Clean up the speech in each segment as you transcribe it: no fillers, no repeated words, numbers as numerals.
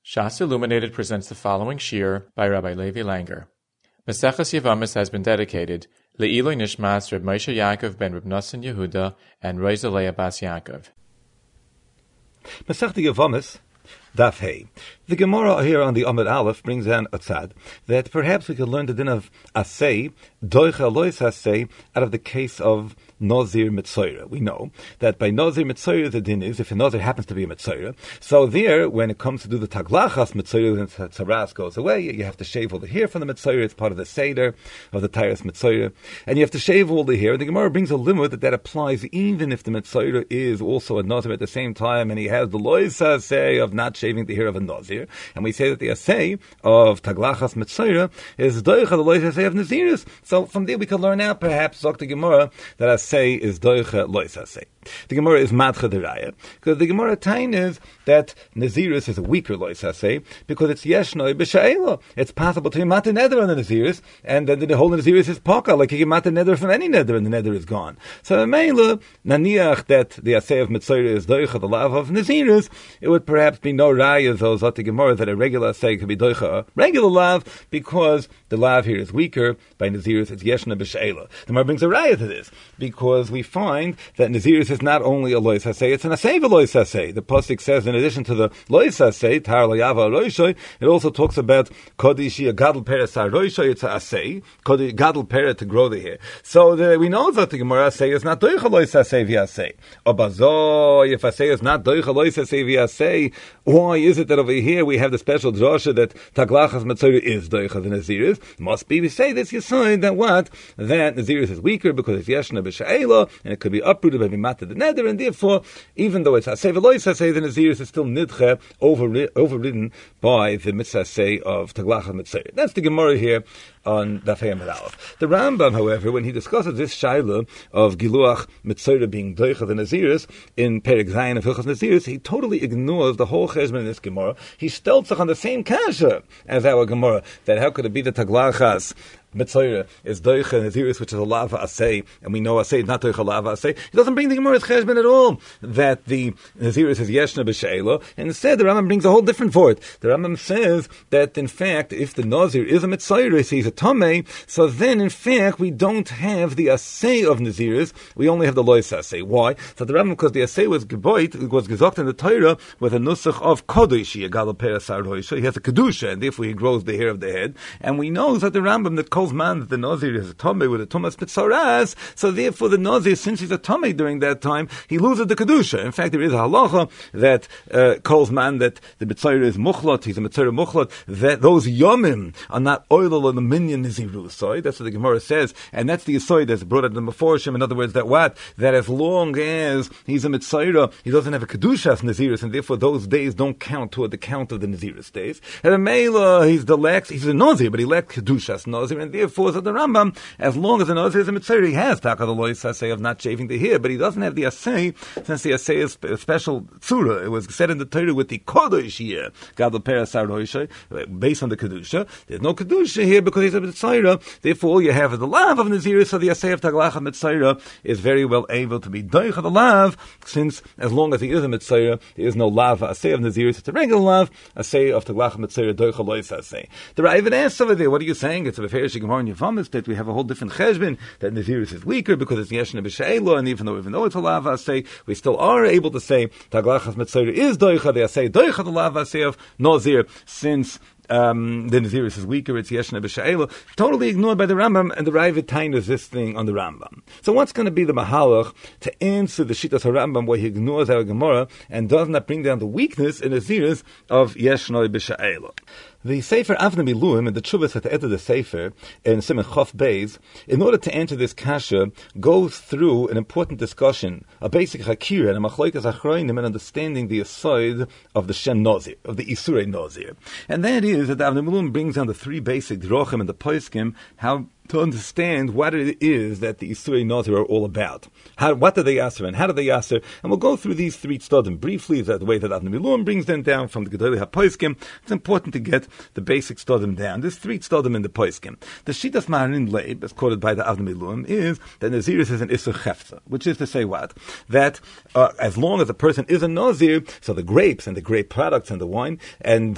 Shas Illuminated presents the following shir by Rabbi Levi Langer. Maseches Yevamis has been dedicated Le'iloi Nishmas Reb Moshe Yaakov ben Reb Nosson Yehuda and Rosa Leah Bas Yaakov. Masechta Yevamis, Daf Hey. The Gemara here on the Amud Aleph brings down a tzad that perhaps we could learn the din of asay, doicha lois asay, out of the case of Nazir Mitzayra. We know that by Nazir Mitzayra the din is if a Nazir happens to be a Mitzayra. So there, when it comes to do the Taglachas Mitzayra, then Tzaras goes away. You have to shave all the hair from the Mitzayra. It's part of the Seder of the Tyrus Mitzayra. And you have to shave all the hair. And the Gemara brings a limit that applies even if the Mitzayra is also a Nazir at the same time and he has the lois asay of not shaving the hair of a Nazir. And we say that the asay of Taglachas Mitzayra is doicha the lois asay of Naziris. So from there we could learn out perhaps Dr. Gemara that asay is doicha lois asay. The Gemara is madcha deraya because the Gemara tain is that Naziris is a weaker lois asay because it's yeshnoi b'sha'ela. It's possible to mata neder on the Naziris and then the whole Naziris is poka like you can mata neder from any neder and the neder is gone. So Meila naniach that the asay of Mitzayra is doicha the lav of Naziris, it would perhaps be no raya those the Gemara that a regular asay could be doicha a regular lav because the lav here is weaker. By Naziris it's yeshna b'sha'ela. The Gemara brings a raya to this because we find that Naziris is not only a lois asay, it's an asay v'lois asay. The pasuk says in addition to the lois asay tar layava roishoy, it also talks about kodishi a gadol peres roishoy. It's a asay gadol peret to grow the hair. So we know that the Gemara asay is not doicha lois asay v'asay. Obazo if asay is not doicha lois asay v'asay, why is it that over here we have the special drasha that Taglachas Mitzayra is doicha the Naziris? Must be we say this Yisoid that what? That Naziris is weaker because it's Yeshna b'Sha'ela and it could be uprooted by Vimata the Neder, and therefore, even though it's Asay V'Lois Asay, the Naziris is still Nidche overridden by the Mitzvah Asay of Taglachas Mitzayra. That's the Gemara here on Daf Hey Amud Aleph. The Rambam, however, when he discusses this shaila of Giluach Mitzayra being doicha the Naziris in Perek Zayin of Hilchos Naziris, he totally ignores the whole cheshbon in this Gemara. He stelts on the same kasha as our Gemara, that how could it be the Taglachas Mitzayra is doicha Naziris, which is a lava asay, and we know asay is not doicha lava asay. He doesn't bring the Gemara's cheshbon at all that the Naziris is yeshna b'she'ela. Instead, the Rambam brings a whole different for it. The Rambam says that in fact, if the Nazir is a Mitzayra, he's a tamei, so then in fact we don't have the asay of Naziris. We only have the lois asay. Why? So the Rambam, because the asay was geboit, it was gezokt in the Torah with a nusach of kodeshi, a gadol peres roisha. He has a kedusha, and therefore he grows the hair of the head. And we know that the Rambam that calls man that the Nazir is a Tomei with a Tumas Pitzaras, so therefore the Nazir, since he's a Tomei during that time, he loses the Kedusha. In fact, there is a halacha that calls man that the Mitzayra is Muchlot, he's a Mitzayra Muchlot, that those Yomim are not oilal on the Minyan Niziru Soy. That's what the Gemara says, and that's the Soy that's brought out in the Meforshim. In other words, that what? That as long as he's a Mitzayra, he doesn't have a Kedusha as Nazirus, and therefore those days don't count toward the count of the Nazirus days. And a Mela, he's a Nazir, but he lacks Kedusha as Nazir, and therefore, so the Rambam, as long as the Nazir is a Mitzayra, he has taka the lois asay of not shaving the hair, but he doesn't have the asay, since the asay is a special tzura. It was said in the Torah with the kodesh here, gadol peres roisha, based on the kedusha. There's no kedusha here because he's a Mitzayra. Therefore, all you have is the lav of Nazir, so the asay of Taglachas Mitzayra is very well able to be doicha the lav, since as long as he is a Mitzayra, there is no lav asay of Nazir. It's a regular lav asay of Taglachas Mitzayra doicha lois asay. The Ravid asks over there, what are you saying? It's a Beferish Gemara in Yevamis that we have a whole different cheshbon, that Naziris is weaker because it's Yeshna b'She'ela, and even though it's a lava asay, we still are able to say Taglachas Mitzayra is doicha, the asay doicha the lava asay of Nazir, since the Naziris is weaker, it's Yeshna b'She'ela. Totally ignored by the Rambam, and the Ravid tainas this thing on the Rambam. So what's going to be the mahalach to answer the Shittas HaRambam where he ignores our Gemara and does not bring down the weakness in Naziris of Yeshna b'She'ela? The Sefer Avnei Miluim and the Tshuvas at the end of the Sefer in Simon Chof Beis, in order to answer this kasha, goes through an important discussion, a basic hakira and a machloikas achroinim, and understanding the aside of the Shem Nazir, of the Isurei Nazir. And that is that the Avnei Miluim brings down the three basic drochim and the poiskim, how to understand what it is that the Isurei Nazir are all about. What do they answer and how do they answer? And we'll go through these three tzaddim briefly, that the way that Avnei Miluim brings them down from the Gedolei HaPoskim. It's important to get the basic tzaddim down. There's three tzaddim in the Poskim. The Shitas Maharin Leib, as quoted by the Avnei Miluim, is that Nazirus is an Isur Chefza, which is to say what? That as long as a person is a Nazir, so the grapes and the grape products and the wine and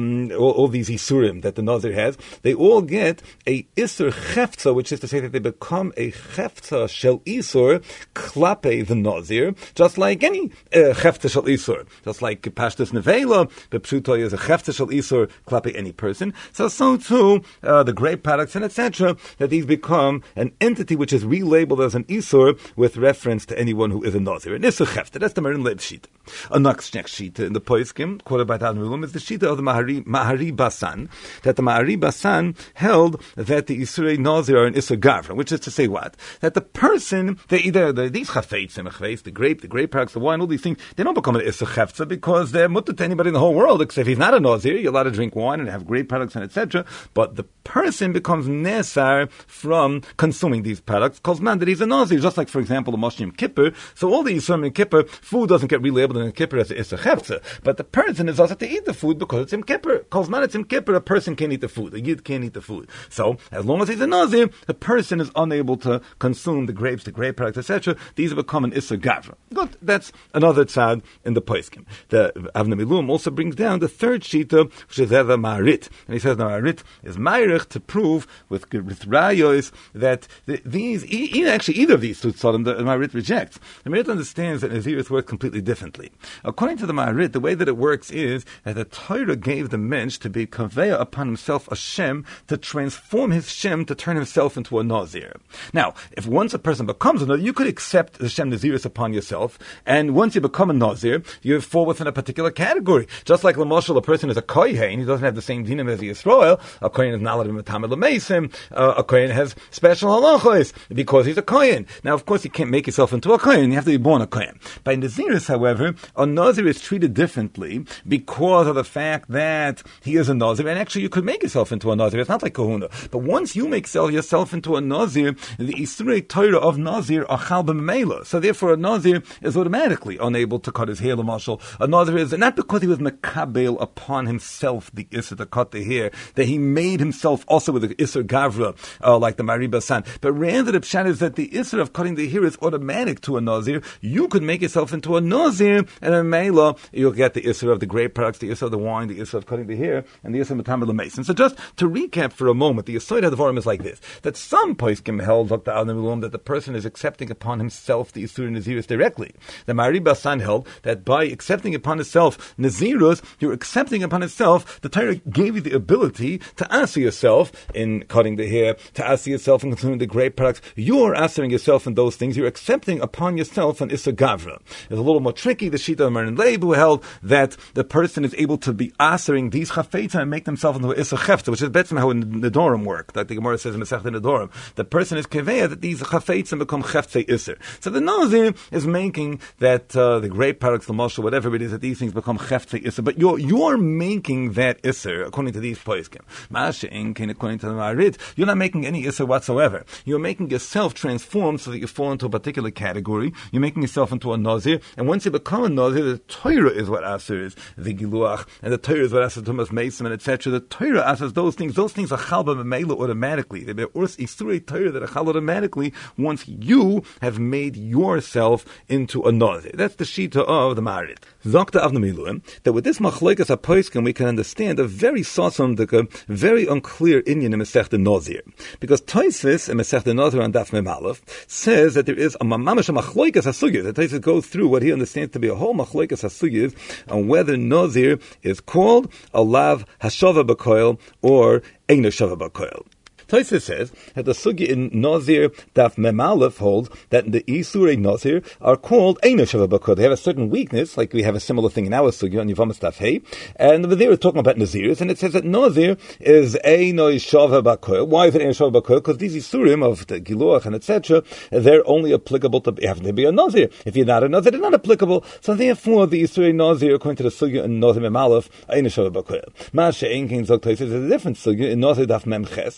all these Isurim that the Nazir has, they all get a Isur Chefza, which is to say that they become a Chefza Shel Isur Klape the Nazir, just like any Chefza Shel Isur. Just like Pashtus Nevela, Bepshuto is a Chefza Shel Isur Klape any person. So too, the grape products and etc., that these become an entity which is relabeled as an Isur with reference to anyone who is a Nazir. An Isur Chefza, that's the Marin Leib Shita. A next Shita in the Poskim, quoted by Avnei Miluim, is the Shita of the Mahari Basan, that the Mahari Basan held that the Isurei Nazir are an Isur Gavra, which is to say what? That the person, these chafeitz, the grape products, the wine, all these things, they don't become an Isur Chefza because they're mutter to anybody in the whole world, except if he's not a Nazir, you're allowed to drink wine and have grape products and etc. But the person becomes nesar from consuming these products, because man, that he's a Nazir, just like, for example, the Moshe Kippur. So all the Yisurim in Kippur, food doesn't get relabeled in Kippur as an Isur Chefza, but the person is also to eat the food because it's in Kippur. Because man, it's in Kippur, a person can't eat the food, a Yid can't eat the food. So, as long as he's a Nazir, the person is unable to consume the grapes, the grape products, etc. These have become an Isur Gavra. Good, that's another tzad in the Poskim. The Avnei Miluim also brings down the third Shita, which is the Maharit. And he says the Maharit is Meirich to prove with Rayos that either of these two tzadim the Maharit rejects. The Maharit understands that Nazirus works completely differently. According to the Maharit, the way that it works is that the Torah gave the mensch to be kaveya upon himself a Shem, to transform his Shem, to turn himself into a Nazir. Now, if once a person becomes a Nazir, you could accept the Shem Nazirus upon yourself, and once you become a Nazir, you fall within a particular category. Just like Lamashal, a person is a Kohen, he doesn't have the same dinim as the Yisrael. A Kohen is not allowed to be Matamid L'Meisim. A Kohen has special halachos because he's a Kohen. Now, of course, you can't make yourself into a Kohen. You have to be born a Kohen. By Nazirus, however, a Nazir is treated differently because of the fact that he is a Nazir, and actually you could make yourself into a Nazir. It's not like Kahuna. But once you make yourself into a Nazir, the Isurei Torah of Nazir are Chal B'Mela. So therefore a Nazir is automatically unable to cut his hair, L'mashal. A Nazir is, not because he was Mekabel upon himself the Isur to cut the hair, that he made himself also with the Isur Gavra, like the Mahari Basan. But rather the Pshat is that the Isur of cutting the hair is automatic to a Nazir. You could make yourself into a Nazir, and in Mela, you'll get the Isur of the grape products, the Isur of the wine, the Isur of cutting the hair, and the Isur of Matamid L'Meisim. So just to recap for a moment, the Yesod HaDvarim is like this, that some Poskim held, Dr. Avnei Miluim, that the person is accepting upon himself the Isur Nazirus directly. The Mahari Basan held that by accepting upon himself Nazirus, you're accepting upon itself, the Torah gave you the ability to answer yourself in cutting the hair, to answer yourself in consuming the grape products. You're answering yourself in those things. You're accepting upon yourself an Isur Gavra. It's a little more tricky. The Shita of Marin Leib, who held that the person is able to be answering these chafeitza and make themselves into an Isur Chefza, which is better how in the Nedorim work, like the Gemara says in Masechet Nedorim. The person is keveya that these chafeitza become Chefza Isur. So the Nazir is making that the grape products, the mashal, whatever it is, that these things become Chefza Isur. But you're making that Isur according to these poskim. Ma'ashe'en, according to the Maharit, you're not making any Isur whatsoever. You're making yourself transform so that you fall into a particular category. You're making yourself into a Nazir, and once you become a Nazir, the Torah is what Asur is, the Giluach, and the Torah is what Asur Tumas Mesim, and etc. The Torah asks those things are Chal B'Mela automatically. They're Isurei Torah that are Chal automatically once you have made yourself into a Nazir. That's the Shita of the Maharit. Dr. Avnei Miluim, that with this Machlokes HaPoskim we can understand a very sasam, very unclear inyan in Masechet Nazir. Because Tosfos in Masechet Nazir on Daf Mem Aleph says that there is a mamash Machlokes HaSugiyos. That Tosfos goes through what he understands to be a whole Machlokes HaSugiyos on whether Nazir is called a Lav Hashava B'Koil or Ein Hashava B'Koil. Tosfos says that the sugi in Nazir Daf Mem Aleph holds that the Isurei Nazir are called Eino Shava B'Koil. They have a certain weakness, like we have a similar thing in our sugi on Yevamos Daf Hey, and over there we're talking about Nazirs, and it says that Nazir is Eino Shava B'Koil. Why is it Eino Shava B'Koil? Because these Isurim of the Giluach and etc., they're only applicable to having to be a Nazir. If you're not a Nazir, they're not applicable. So therefore, the Isurei Nazir, according to the sugi in Nazir Mem Aleph, Eino Shava B'Koil. Ma'aseh Ein Kein Zog Tosfos is a different sugi in Nazir Daf Mem Ches, which is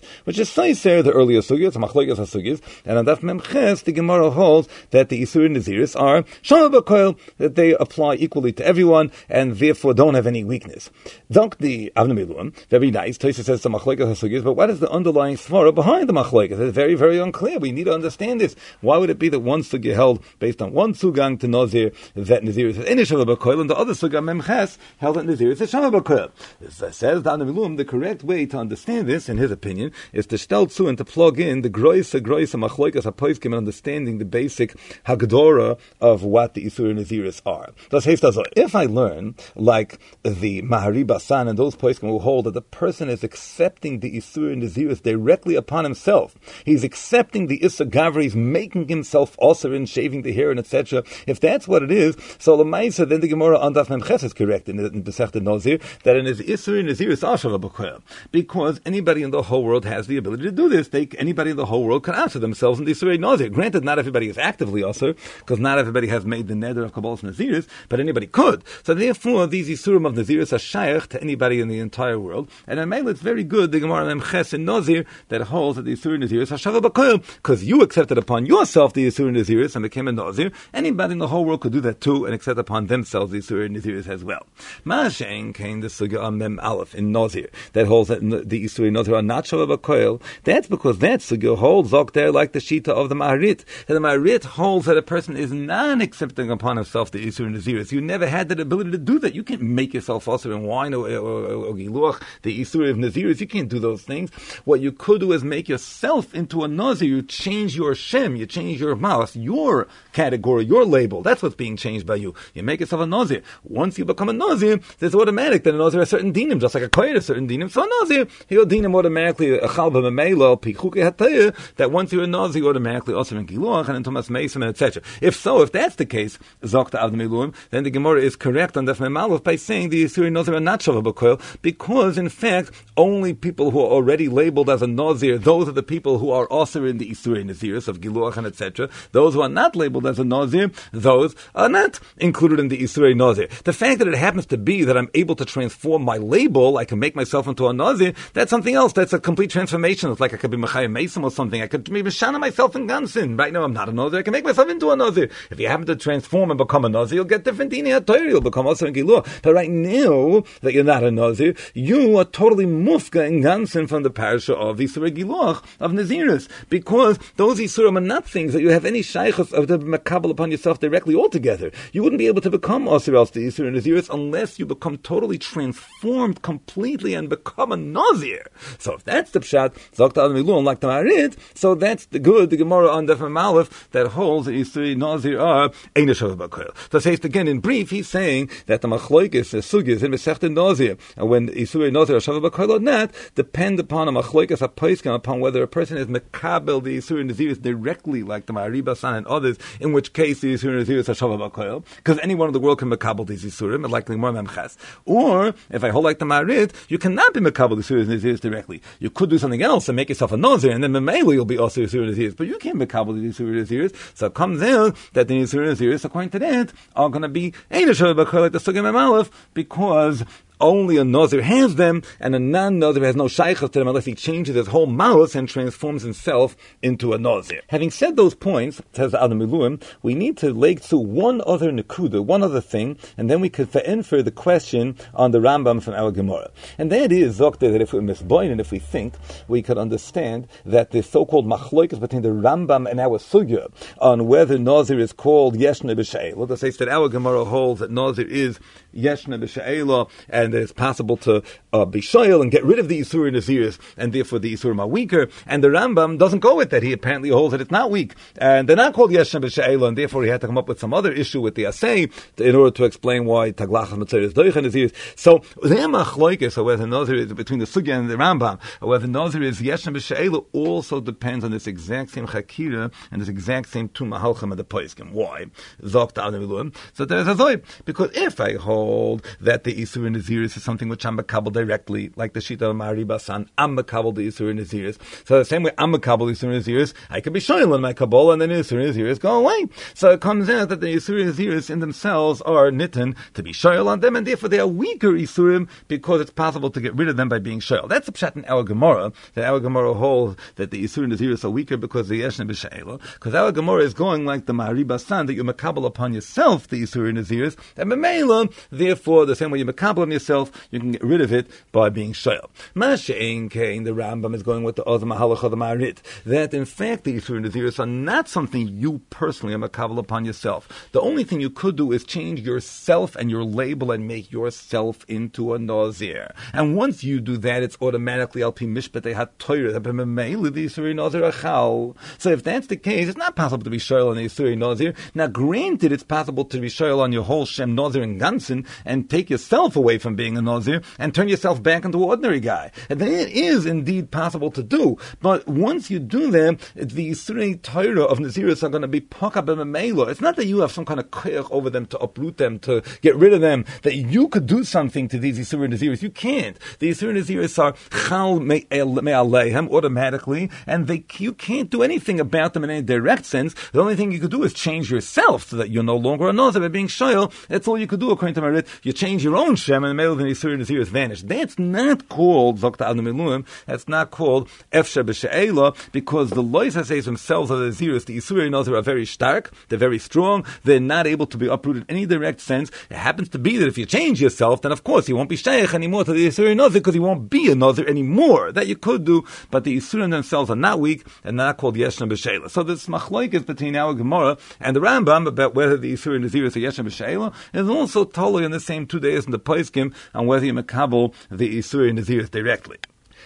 D'Seiser, the earlier sugyas, Machlokas HaSugyas, and on Daf Memches, the Gemara holds that the Isur Naziris are Shama B'Koil, that they apply equally to everyone, and therefore don't have any weakness. Dunk the Avnei Miluim, very nice, Tosa says the Machlokas HaSugyas, but what is the underlying svara behind the Machlokas? It's very, very unclear. We need to understand this. Why would it be that one sugya held based on one sugang to Nazir, that Naziris is Inish Shama B'Koil, and the other suga Memches held that Naziris is Shama B'Koil? Says the Avnei Miluim, the correct way to understand this, in his opinion, is to stel zu and to plug in the groise machloikas hapoiskim and understanding the basic hagdora of what the Isur Naziris are. Das heißt also, if I learn, like the Mahari Basan and those poiskim who hold that the person is accepting the Isur Naziris directly upon himself, he's accepting the Issa Gavri, he's making himself osir in shaving the hair and etc. If that's what it is, so Lamaisa, then the Gemara on Daf Memches is correct in Besechta Nazir, that in his Isur Naziris Ashava B'Koil, because anybody in the whole world has the ability to do this. Anybody in the whole world can answer themselves in the Isurei Nazir. Granted, not everybody is actively Asur, because not everybody has made the neder of Kabbalas Naziris, but anybody could. So therefore, these Isurim of Naziris are shaykh to anybody in the entire world. And in Mele, it's very good, the Gemara Memches in Nazir, that holds that the Isurei Naziris are Shava B'Koil, because you accepted upon yourself the Isurei Naziris and became a Nazir. Anybody in the whole world could do that too, and accept upon themselves the Isurei Naziris as well. Ma'ashen came the Sugya Mem Aleph in Nazir, that holds that the Isurei Nazir are not Shava B'Koil. That's because that sugya holds there like the shita of the Maharit. That the Maharit holds that a person is not accepting upon himself the Isur Naziris. You never had that ability to do that. You can't make yourself also in wine or giluach, the Isur of Naziris. You can't do those things. What you could do is make yourself into a Nazir. You change your Shem, you change your Malas, your category, your label. That's what's being changed by you. You make yourself a Nazir. Once you become a Nazir, there's automatic that a Nazir has certain dinim, just like a Kohen has certain dinim. So a Nazir, he'll dinim automatically a Chalba Memelo, that once you're a Nazir, you automatically also in Giluach and in Thomas Mason, etc. If that's the case, Zokta Avnei Miluim, then the Gemara is correct on Daf Mem Aleph by saying the Isuri Nazir are not Shava B'Koil, because in fact, only people who are already labeled as a Nazir, those are the people who are also in the Isuri Naziris of Giluach and etc. Those who are not labeled as a Nazir, those are not included in the Isuri Nazir. The fact that it happens to be that I'm able to transform my label, I can make myself into a Nazir, that's something else. That's a complete transformation. It's like I could be Mechayim Mesim or something. I could maybe shana myself in Gansin. Right now I'm not a Nazir. I can make myself into a Nazir. If you happen to transform and become a Nazir, you'll get different dini HaTorah. You'll become also in Giluah. But right now that you're not a Nazir, you are totally mufka in Gansin from the parasha of Yisur Giluah of Naziris, because those Yisurim are not things that you have any shaychus of the makabel upon yourself directly altogether. You wouldn't be able to become Asir else the Yisur Naziris unless you become totally transformed completely and become a Nazir. So if that's the pshat, Zokta Avnei Miluim like the Maharit, so that's the good, the Gemara on Daf Mem Aleph that holds that Yisur Nazir are Ein Shava B'Koil. So says again in brief, he's saying that the Machloikis, the Sugyas in Masechta Nazir, and when Yisur Nazir are Shava B'Koil or not, depend upon a Machloikis, a Paiskim, upon whether a person is Mekabel the Yisur Naziris directly like the Mahari Basan and others, in which case the Yisur Naziris are Shava B'Koil, because anyone in the world can Mekabel these Yisurim, like the Gemara Memches. Or, if I hold like the Maharit, you cannot be Mekabel the Yisur Naziris directly. You could do something else and make yourself a Nazir, and then Memele you'll be also Yisur Naziris, but you can't Mekabel the Yisur Naziris. So it comes out that the Yisur Naziris, according to that, are going to be Ein Shava B'Koil like the Sugya Mem Aleph, because only a Nazir has them, and a non-Nazir has no shaykhs to them unless he changes his whole mouth and transforms himself into a Nazir. Having said those points, says the Avnei Miluim, we need to lay to one other nekuda, one other thing, and then we could infer the question on the Rambam from our Gemara. And that is, Zokta, that if we misboin and if we think, we could understand that the so-called machloikas between the Rambam and our Sugya on whether Nazir is called Yeshna B'She'ela. That says that our Gemara holds that Nazir is Yeshna B'She'ela, and that it's possible to be shoyel and get rid of the Yisur Naziris, and therefore the Yisurim are weaker. And the Rambam doesn't go with that. He apparently holds that it's not weak. And they're not called Yeshna B'She'ela, and therefore he had to come up with some other issue with the Asay in order to explain why Taglach HaMatzor is Doich Naziris. So, the Machloikis, or whether Nazir is between the Sugya and the Rambam, or whether Nazir is Yeshna B'She'ela, also depends on this exact same Chakira and this exact same Tumah Halchim of the Poiskim. Why? Zok Avnei Miluim. So there's a Zoy. Because if I hold that the Yisur Naziris Naziris is something which I'm makabel directly, like the Shita of Mahari Basan, I'm makabel the Isurin Naziris. So the same way I'm makabel the Isurin Naziris, I can be shoyl on my kabbalah, and then the Isurin Naziris go away. So it comes out that the Isurin Naziris in themselves are nitten to be shoyl on them, and therefore they are weaker Isurim because it's possible to get rid of them by being shoyl. That's the pshat in our Gemara, that our Gemara holds that the Isurin Naziris are weaker because the Yeshna B'She'ela, because our Gemara is going like the Mahari Basan, that you makabel upon yourself the Isurin Naziris, and B'Meila, therefore, the same way you makabel on yourself, you can get rid of it by being shoyl. Masha'ein Kain, the Rambam is going with the other Mahalach of the Maharit, that in fact the Isurin Naziris are not something you personally are makabel upon yourself. The only thing you could do is change yourself and your label and make yourself into a Nazir. And once you do that, it's automatically Al Pi Mishpatei HaTorah, B'Meila the Isurin Nazir Achal. So if that's the case, it's not possible to be shoyl on the Isurin Nazir. Now granted, it's possible to be shoyl on your whole Shem Nazir and Gansen and take yourself away from being a Nazir and turn yourself back into an ordinary guy. And that is indeed possible to do. But once you do that, the Isurin Torah of Naziris are going to be Poka B'Meila. It's not that you have some kind of koyach over them to uproot them, to get rid of them, that you could do something to these Isurin Naziris. You can't. The Isurin Naziris are Chal Me'aleihem automatically, and you can't do anything about them in any direct sense. The only thing you could do is change yourself so that you're no longer a Nazir by being shoyl. That's all you could do according to Marit. You change your own Shem and the male of the Isurin Naziris vanish. That's not called Zokta Adam Eluim. That's not called Efsha B'She'ela, because the Lois HaSeis themselves are the Naziris. The Isurin Nazir are very stark. They're very strong. They're not able to be uprooted in any direct sense. It happens to be that if you change yourself, then of course you won't be Shaykh anymore to the Isurin Nazir because you won't be a Nazir anymore. That you could do, but the Isurim themselves are not weak and not called Yeshna B'She'ela. So this machlokes between our Gemara and the Rambam about whether the Isurim Naziris are Yeshna B'She'ela is also totally on the same 2 days in the Poskim on whether you makabel the Isurim Naziris directly.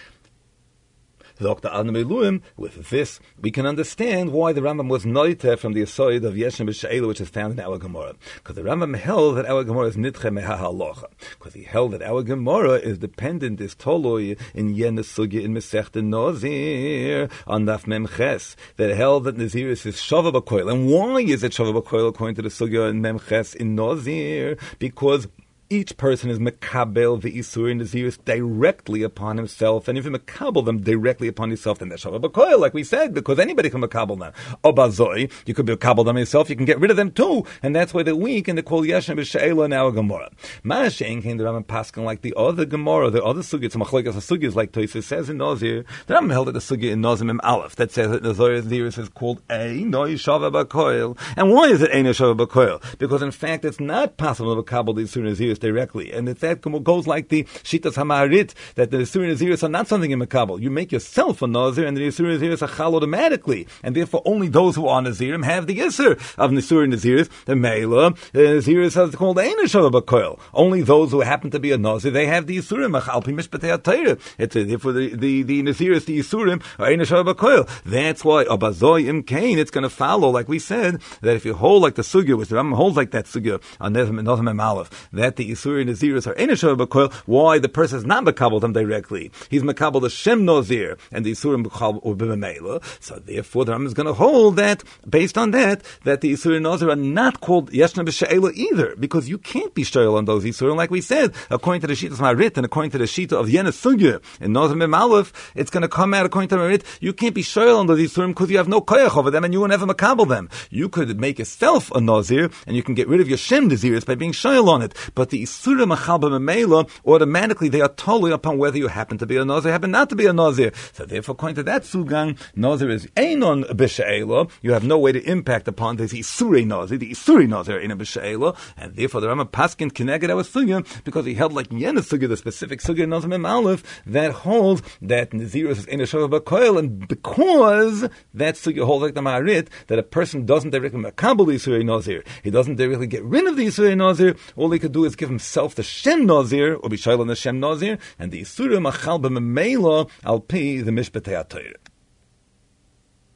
With this, we can understand why the Rambam was noiter from the aside of Yeshna B'She'ela, which is found in our Gemara. Because the Rambam held that our Gemara is nitche meha halacha. Because he held that our Gemara is dependent, is toloi in Yen Sugya in Masechta Nazir on Daf Mem Ches, that held that Naziris is Shava B'Koil. And why is it Shava B'Koil according to the Sugya in Mem Ches in Nazir? Because each person is makabel the Isurin Naziris directly upon himself, and if you makabel them directly upon yourself, then they're Shava B'Koil, like we said, because anybody can makabel them. Obazoi, you could makabel them yourself, you can get rid of them too, and that's why they're weak, and they're called Yeshna B'She'ela in our Gemara. Ma'ashein came the Rambam Paskin like the other Gemara, the other Sugya, some machlokes of Sugyas, like Tosfos says in Nazir. The Rambam held that the Sugya in Nazir Mem Aleph, that says that Naziris is called Einoi Shava B'Koil. And why is it Einoi Shava B'Koil? Because in fact, it's not possible to makabel the Isurin Naziris directly. And that goes like the Shitas HaMaharit, that the Isurin Naziris are not something in makabel. You make yourself a Nazir, and the Isurin Naziris are chal automatically. And therefore, only those who are Nazirim have the Isser of Isurin Naziris. The Meila, the Naziris are called Ein Shava B'Koil. Only those who happen to be a Nazir, they have the Isurim, Al Pi Mishpatei HaTorah. It's therefore the Naziris, the Isurim, are Ein Shava B'Koil. That's why, Abazoi Im Kain, it's going to follow, like we said, that if you hold like the Sugya, which the Rambam holds like that Sugya, on Nazir Mem Aleph, that the Isurin Naziris are Ein Shava B'Koil, why the person is not makabel them directly. He's makabel the Shem Nazir, and the Isurim B'Chal or B'Meila. So therefore, the Rambam is going to hold that, based on that, that the Isurim Nazir are not called Yeshna B'She'ela either, because you can't be shoyl on those Isurim, like we said, according to the Shitas Marit and according to the Shita of Yenes Sugya in Nazir Mem Aleph, it's going to come out according to Marit. You can't be shoyl on those Isurim because you have no koyach over them, and you will never makabel them. You could make yourself a Nazir, and you can get rid of your Shem Naziris by being shoyl on it. But the Isurim Achal B'Meila, automatically they are totally upon whether you happen to be a Nazir, happen not to be a Nazir. So therefore, according to that Sugang, Nazir is Einon B'She'ela. You have no way to impact upon this Isurei Nazir. The Isurei Nazir Einon B'She'ela, and therefore the Rambam Paskin Keneged our Sugya, because he held like Yenes Sugya, the specific Sugya in Nazir Mem Aleph, that holds that Naziris is Einon Shava B'Koil, and because that Sugya holds like the Maharit, that a person doesn't directly makabel the Isurei Nazir, he doesn't directly get rid of the Isurei Nazir, all he could do is give himself the Shem Nazir, or be shoyl on the Shem Nazir, and the Isurim Achal B'Meila Al Pi the Mishpatei HaTorah.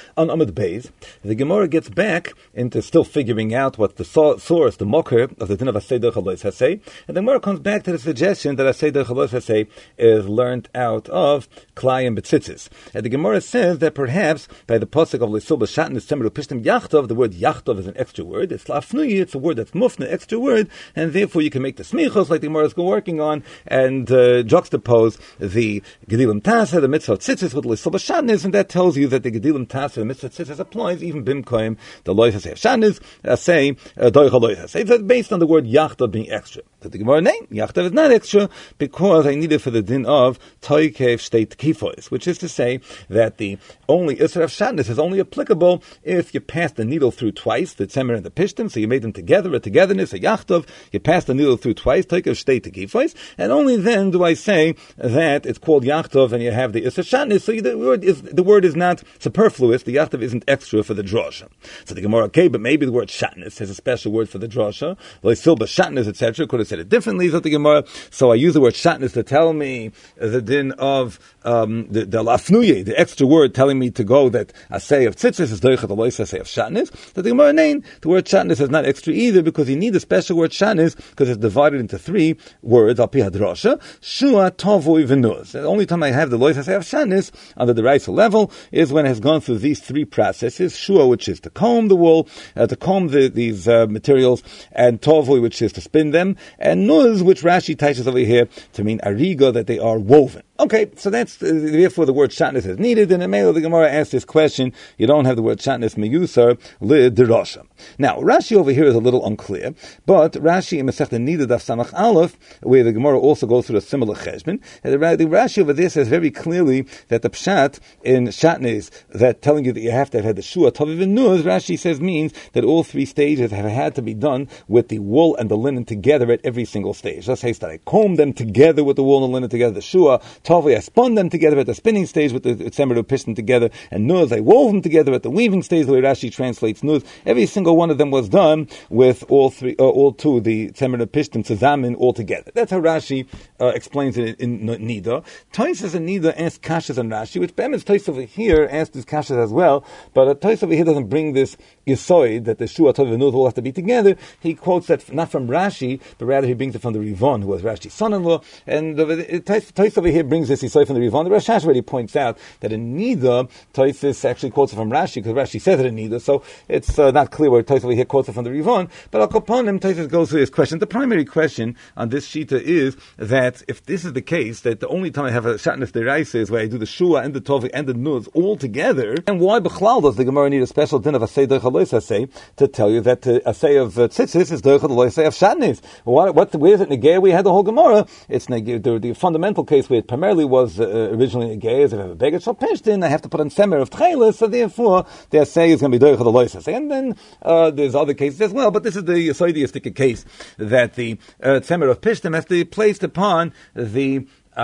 On Amud Beis, the Gemara gets back into still figuring out what's the source, the mocker of the din of Asay Doicha Lois Hasei, and the Gemara comes back to the suggestion that Asay Doicha Lois Hasei is learnt out of Klayim B'tzitzis. And the Gemara says that perhaps by the pasuk of Leisul B'shatn is Tzemer Upishtim Yachtov, the word Yachtov is an extra word. It's Lafnuyi, it's a word that's mufna, extra word, and therefore you can make the smichos like the Gemara is working on and juxtapose the Gedilim Tasa, the mitzvah of tzitzis with Leisul B'shatn, and that tells you that the Gedilim Tasa, the mitzvah of tzitzis applies even bimkoim the Lois Hasei Shatnis say Doicha Lois Hasei. It's based on the word Yachtov being extra. But the Gemara name Yachtov is not extra because I need it for the din of Toikev Shteit Kifois, which is to say that the only Isra of Shatnis is only applicable if you pass the needle through twice, the Tzemer and the Pishtim, so you made them together, a togetherness, a Yachtov, you pass the needle through twice, Toikev Shteit Kifois, and only then do I say that it's called Yachtov and you have the Isra Shatnis, so the word is not superfluous, the Yachtov isn't extra for the drasha. So the Gemara, okay, but maybe the word Shatnis has a special word for the drasha, like Silba Shatnis, etc., could have said it differently, so the Gemara, so I use the word Shatnis to tell me the din of the lafnuye, the extra word telling me to go that Asay of Tzitzis is Doicha the Lois Asay of Shatnis. So the Gemara name, the word Shatnis is not extra either because you need a special word Shatnis because it's divided into three words, Al Pi Hadrasha, Shua, Tovui, Venuz. The only time I have the Lois Asay of Shatnis under the Raisa level is when it has gone through these three processes, Shua, which is to comb the wool, to comb these materials, and Tovui, which is to spin them, and Nuz, which Rashi teaches over here to mean Ariga, that they are woven. Okay, so that's therefore the word Shatnis is needed, and in Melo the Gemara asks this question, you don't have the word Shatnis meyusar li-derosha. Now, Rashi over here is a little unclear, but Rashi in Masechta Nida Daf Samach Aleph, where the Gemara also goes through a similar cheshbon, and the Rashi over there says very clearly that the pshat in Shatnis, that telling you that you have to have had the shua taviv and nuz, Rashi says means that all three stages have had to be done with the wool and the linen together at every single stage. Let's say that I comb them together with the wool and the linen together, the shua, tavi, I spun them together at the spinning stage with the tzemer piston together, and nuz, I wove them together at the weaving stage, the way Rashi translates nuz. Every single one of them was done with all two, the tzemer piston tzazamin all together. That's how Rashi explains it in Nida. Tosfos and Nida ask kashas on Rashi, which Be'emes Tosfos over here asks these kashas as well, but Tosfos over here doesn't bring this yisoid that the shua tavi and nuz all have to be together. He quotes that not from Rashi, but rather he brings it from the Rivon, who was Rashi's son-in-law, and Tosfos over here brings this yisoid from the Rivon. The Rashash already points out that in Nida, Tosfos actually quotes it from Rashi, because Rashi says it in Nida, so it's not clear where Tosfos over here quotes it from the Rivon, but Al Kaponim, Tosfos goes through his question. The primary question on this shita is that if this is the case, that the only time I have a Shatnis Deraisa is where I do the Shua and the Tovi and the Nuz all together, and why Bechlal does the Gemara need a special din of Asay Doicha Lois Asay to tell you that Asay of Tzitzis is Doicha Lois Asay of Shatnis? Where is it Negei? We had the whole Gemara. It's Negei. The fundamental case where it primarily was originally Negei is if I have a Beged Shal Pishtin, I have to put on Semer of Tchelis, so therefore the Asay is going to be Doicha Lois Asay. And then there's other cases as well, but this is the Yesodiistic case that the Semer of Pishtim has to be placed upon the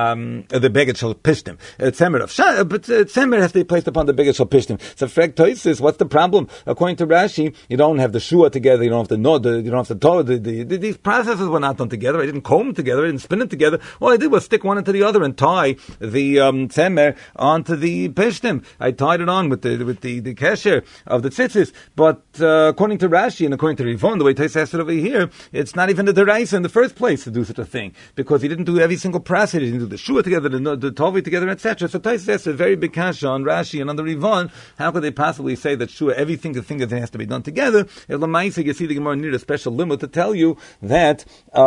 Beged Shal Pishtim. Tzemer of but Tzemer has to be placed upon the Beged Shal Pishtim. So Frag Tosfos, what's the problem? According to Rashi, you don't have the Shua together, you don't have the Nod, you don't have the Torah, these processes were not done together. I didn't comb them together, I didn't spin them together. All I did was stick one into the other and tie the Tzemer onto the Pishtim. I tied it on with the kesher of the tzitzis. But according to Rashi and according to Rivon, the way Tosfos has it over here, it's not even the Deraisa in the first place to do such a thing, because he didn't do every single process. He didn't do the Shua together, the Tovi together, etc. So Tosfos has a very big kasha on Rashi and on the Rivon. How could they possibly say that Shua, everything the thing that has to be done together? If Lamaisa, you see the Gemara need a special limit to tell you that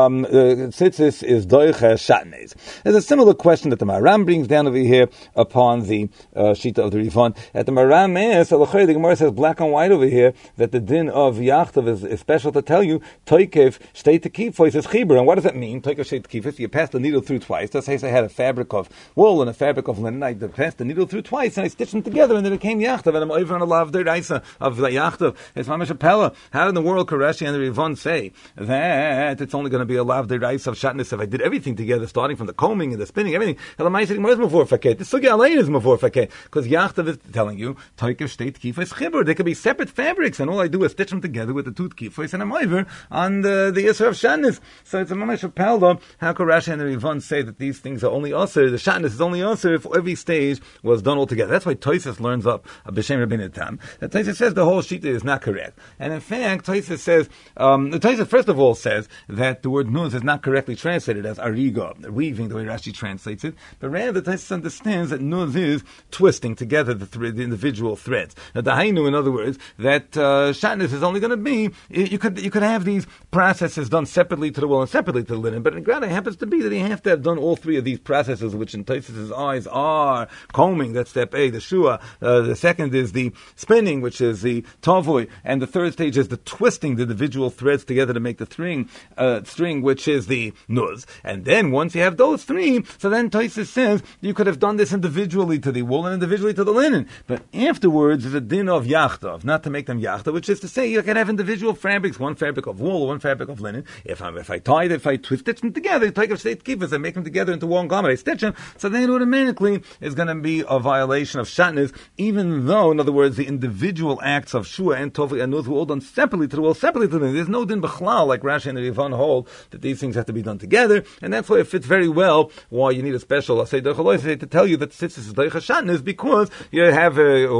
Tzitzis is Doicha Shatnes. There's a similar question that the Maram brings down over here upon the Shita of the Rivon. At the Maram asks, the Gemara says black and white over here that the din of Yachtov is special to tell you Toikev Shtei Tekifos is Chibur. And what does that mean? Toikev Shtei Tekifos, you pass the needle through twice. That's how I had a fabric of wool and a fabric of linen. I passed the needle through twice and I stitched them together and then it became Yachtov, and I'm over on a lav deraisa of the Yachtov. It's mamash pella. How in the world could Rashi and the Rivon say that it's only going to be a lav deraisa of Shatnis if I did everything together, starting from the combing and the spinning, everything? The sugya alain is mavor faket, because Yachtov is telling you Toikev Shtei Tekifos Chibur. They could be separate fabrics, and all I do is stitch them together with the two Tekifos, and I'm over on the Yisra of Shatnis. So it's a mamash pella. How could Rashi and the Rivon say that these things things are only usher, the shatnez is only usher if every stage was done all together. That's why Tosfos learns up B'Shem Rabbeinu Tam. That Tosfos says the whole shita is not correct. And in fact, Tosfos says, Tosfos first of all says that the word nuz is not correctly translated as ariga, weaving, the way Rashi translates it, but rather Tosfos understands that nuz is twisting together the individual threads. Now, the hainu, in other words, that shatnez is only going to be, you could have these processes done separately to the wool and separately to the linen, but in ground it happens to be that you have to have done all three of these processes, which in Tosfos' eyes are combing, that's step A, the shua, the second is the spinning, which is the tavoi, and the third stage is the twisting the individual threads together to make the string, which is the nuz. And then once you have those three, so then Tosfos says you could have done this individually to the wool and individually to the linen, but afterwards is a din of yachtov, not to make them yachta, which is to say you can have individual fabrics, one fabric of wool, one fabric of linen. If I stitch them together, take a state keepers and make them together into one garment, I stitch them, so then automatically is going to be a violation of shatnez, even though, in other words, the individual acts of shua and tovi and nuz were all done separately to the wool, separately to the linen. There's no din b'chlal, like Rashi and the Rivan hold, that these things have to be done together, and that's why it fits very well why you need a special to tell you that this is doicha shatnez, because you have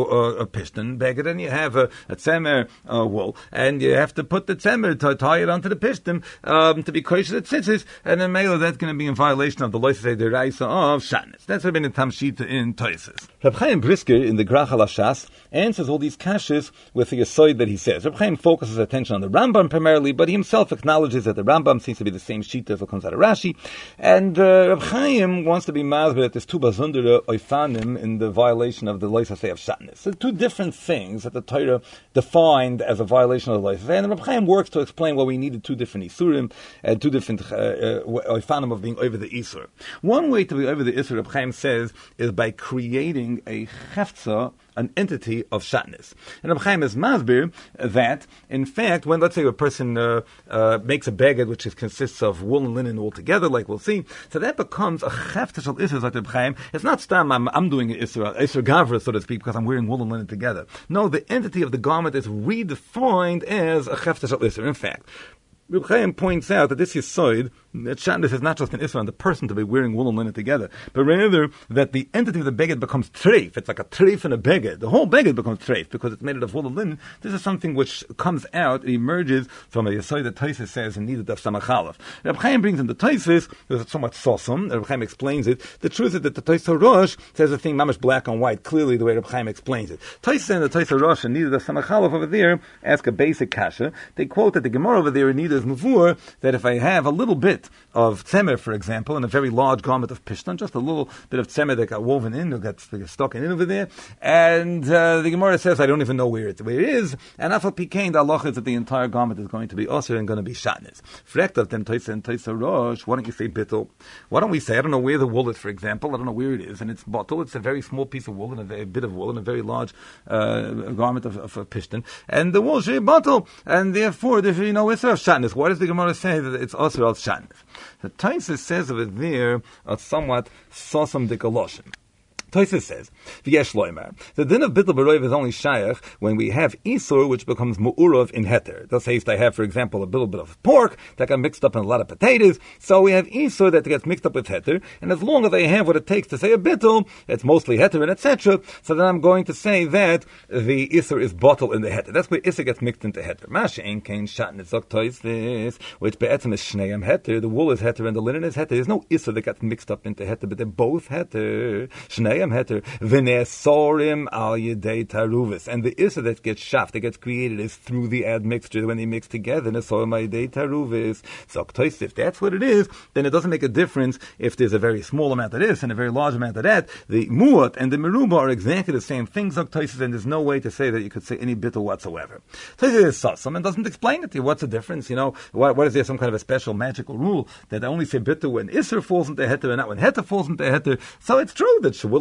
a piston beged and you have a tzemer wool, and you have to put the tzemer to tie it onto the piston to be kosher at tzitzis, and then maybe that's going to be in violation of the loisei deraisa of shatnez. That's what been in Tamshita in Tosfos. Reb Chaim Brisker in the Grach HaLashas answers all these kashas with the aside that he says. Reb Chaim focuses attention on the Rambam primarily, but he himself acknowledges that the Rambam seems to be the same shita if it comes out of Rashi, and Reb Chaim wants to be mazber that there's two bazundere oifanim in the violation of the loisei of shatnez. So two different things that the Torah defined as a violation of the loisei, and Reb Chaim works to explain why we needed two different isurim and two different oifanim of being over the isur. One way to be over the isur, Reb Chaim says, is by creating a hefza, an entity of shatnez. And Reb Chaim is masbir that, in fact, when, let's say, a person makes a beged which consists of wool and linen all together, like we'll see, so that becomes a hefta shel isur, like Reb Chaim. It's not stam, I'm doing an isur gavra, so to speak, because I'm wearing wool and linen together. No, the entity of the garment is redefined as a hefta shel isur. In fact, Reb Chaim points out that this yisoid, that shatnez is not just an issur on the person to be wearing wool and linen together, but rather that the entity of the beged becomes treif. It's like a treif and a beged. The whole beged becomes treif because it's made out of wool and linen. This is something which comes out, it emerges from a yisoid that Tosfos says in needed of samachalaf. Reb Chaim brings in the Tosfos, it's somewhat sosom. Reb Chaim explains it. The truth is that the Tosfos Rosh says a thing mamash black on white, clearly the way Reb Chaim explains it. Tosfos and the Tosfos Rosh and needed of samachalaf over there ask a basic kasha. They quote that the Gemara over there in needed mavur, that if I have a little bit of tzemer, for example, in a very large garment of pishtan, just a little bit of tzemer that got woven in, or got stuck in over there, and the Gemara says I don't even know where it is, and afal pikein, the halacha is that the entire garment is going to be osir and going to be shatnez. Frekt of them Tosfos and Tosfos Rosh, why don't you say bittul? Why don't we say, I don't know where the wool is, for example, I don't know where it is, and it's bottle, it's a very small piece of wool and a bit of wool and a very large garment of pishtan, and the wool should be bottle, and therefore, it's shatnez. Why does the Gemara say that it's osir al shatnez? The Tosfos says over there a somewhat sosam dikoloshin. Tosfos says, V'yesh loimer, the din of bittul b'roiv is only shayach when we have isur, which becomes mu'urav in heter. Thus, I have, for example, a little bit of pork that got mixed up in a lot of potatoes, so we have isur that gets mixed up with heter, and as long as I have what it takes to say a bittul, it's mostly heter and etc., so then I'm going to say that the isur is bottle in the heter. That's where isur gets mixed into heter. Masha ein kein shatnez zok Tosfos, which be'etzem is shneim heter, the wool is heter and the linen is heter. There's no isur that gets mixed up into heter, but they're both heter. Shneim heter v'nesorim al yedei taruvis, and the issa that gets shaft, that gets created, is through the admixture when they mix together. Nesorim al yedei taruvis. So if that's what it is, then it doesn't make a difference if there's a very small amount of this and a very large amount of that. The muat and the meruba are exactly the same thing, Zok, and there's no way to say that you could say any bittul whatsoever. Tosfos is sasam and doesn't explain it to you. What's the difference? What is there some kind of a special magical rule that I only say bittul when isser falls into heter and not when heter falls into heter? So it's true that shawul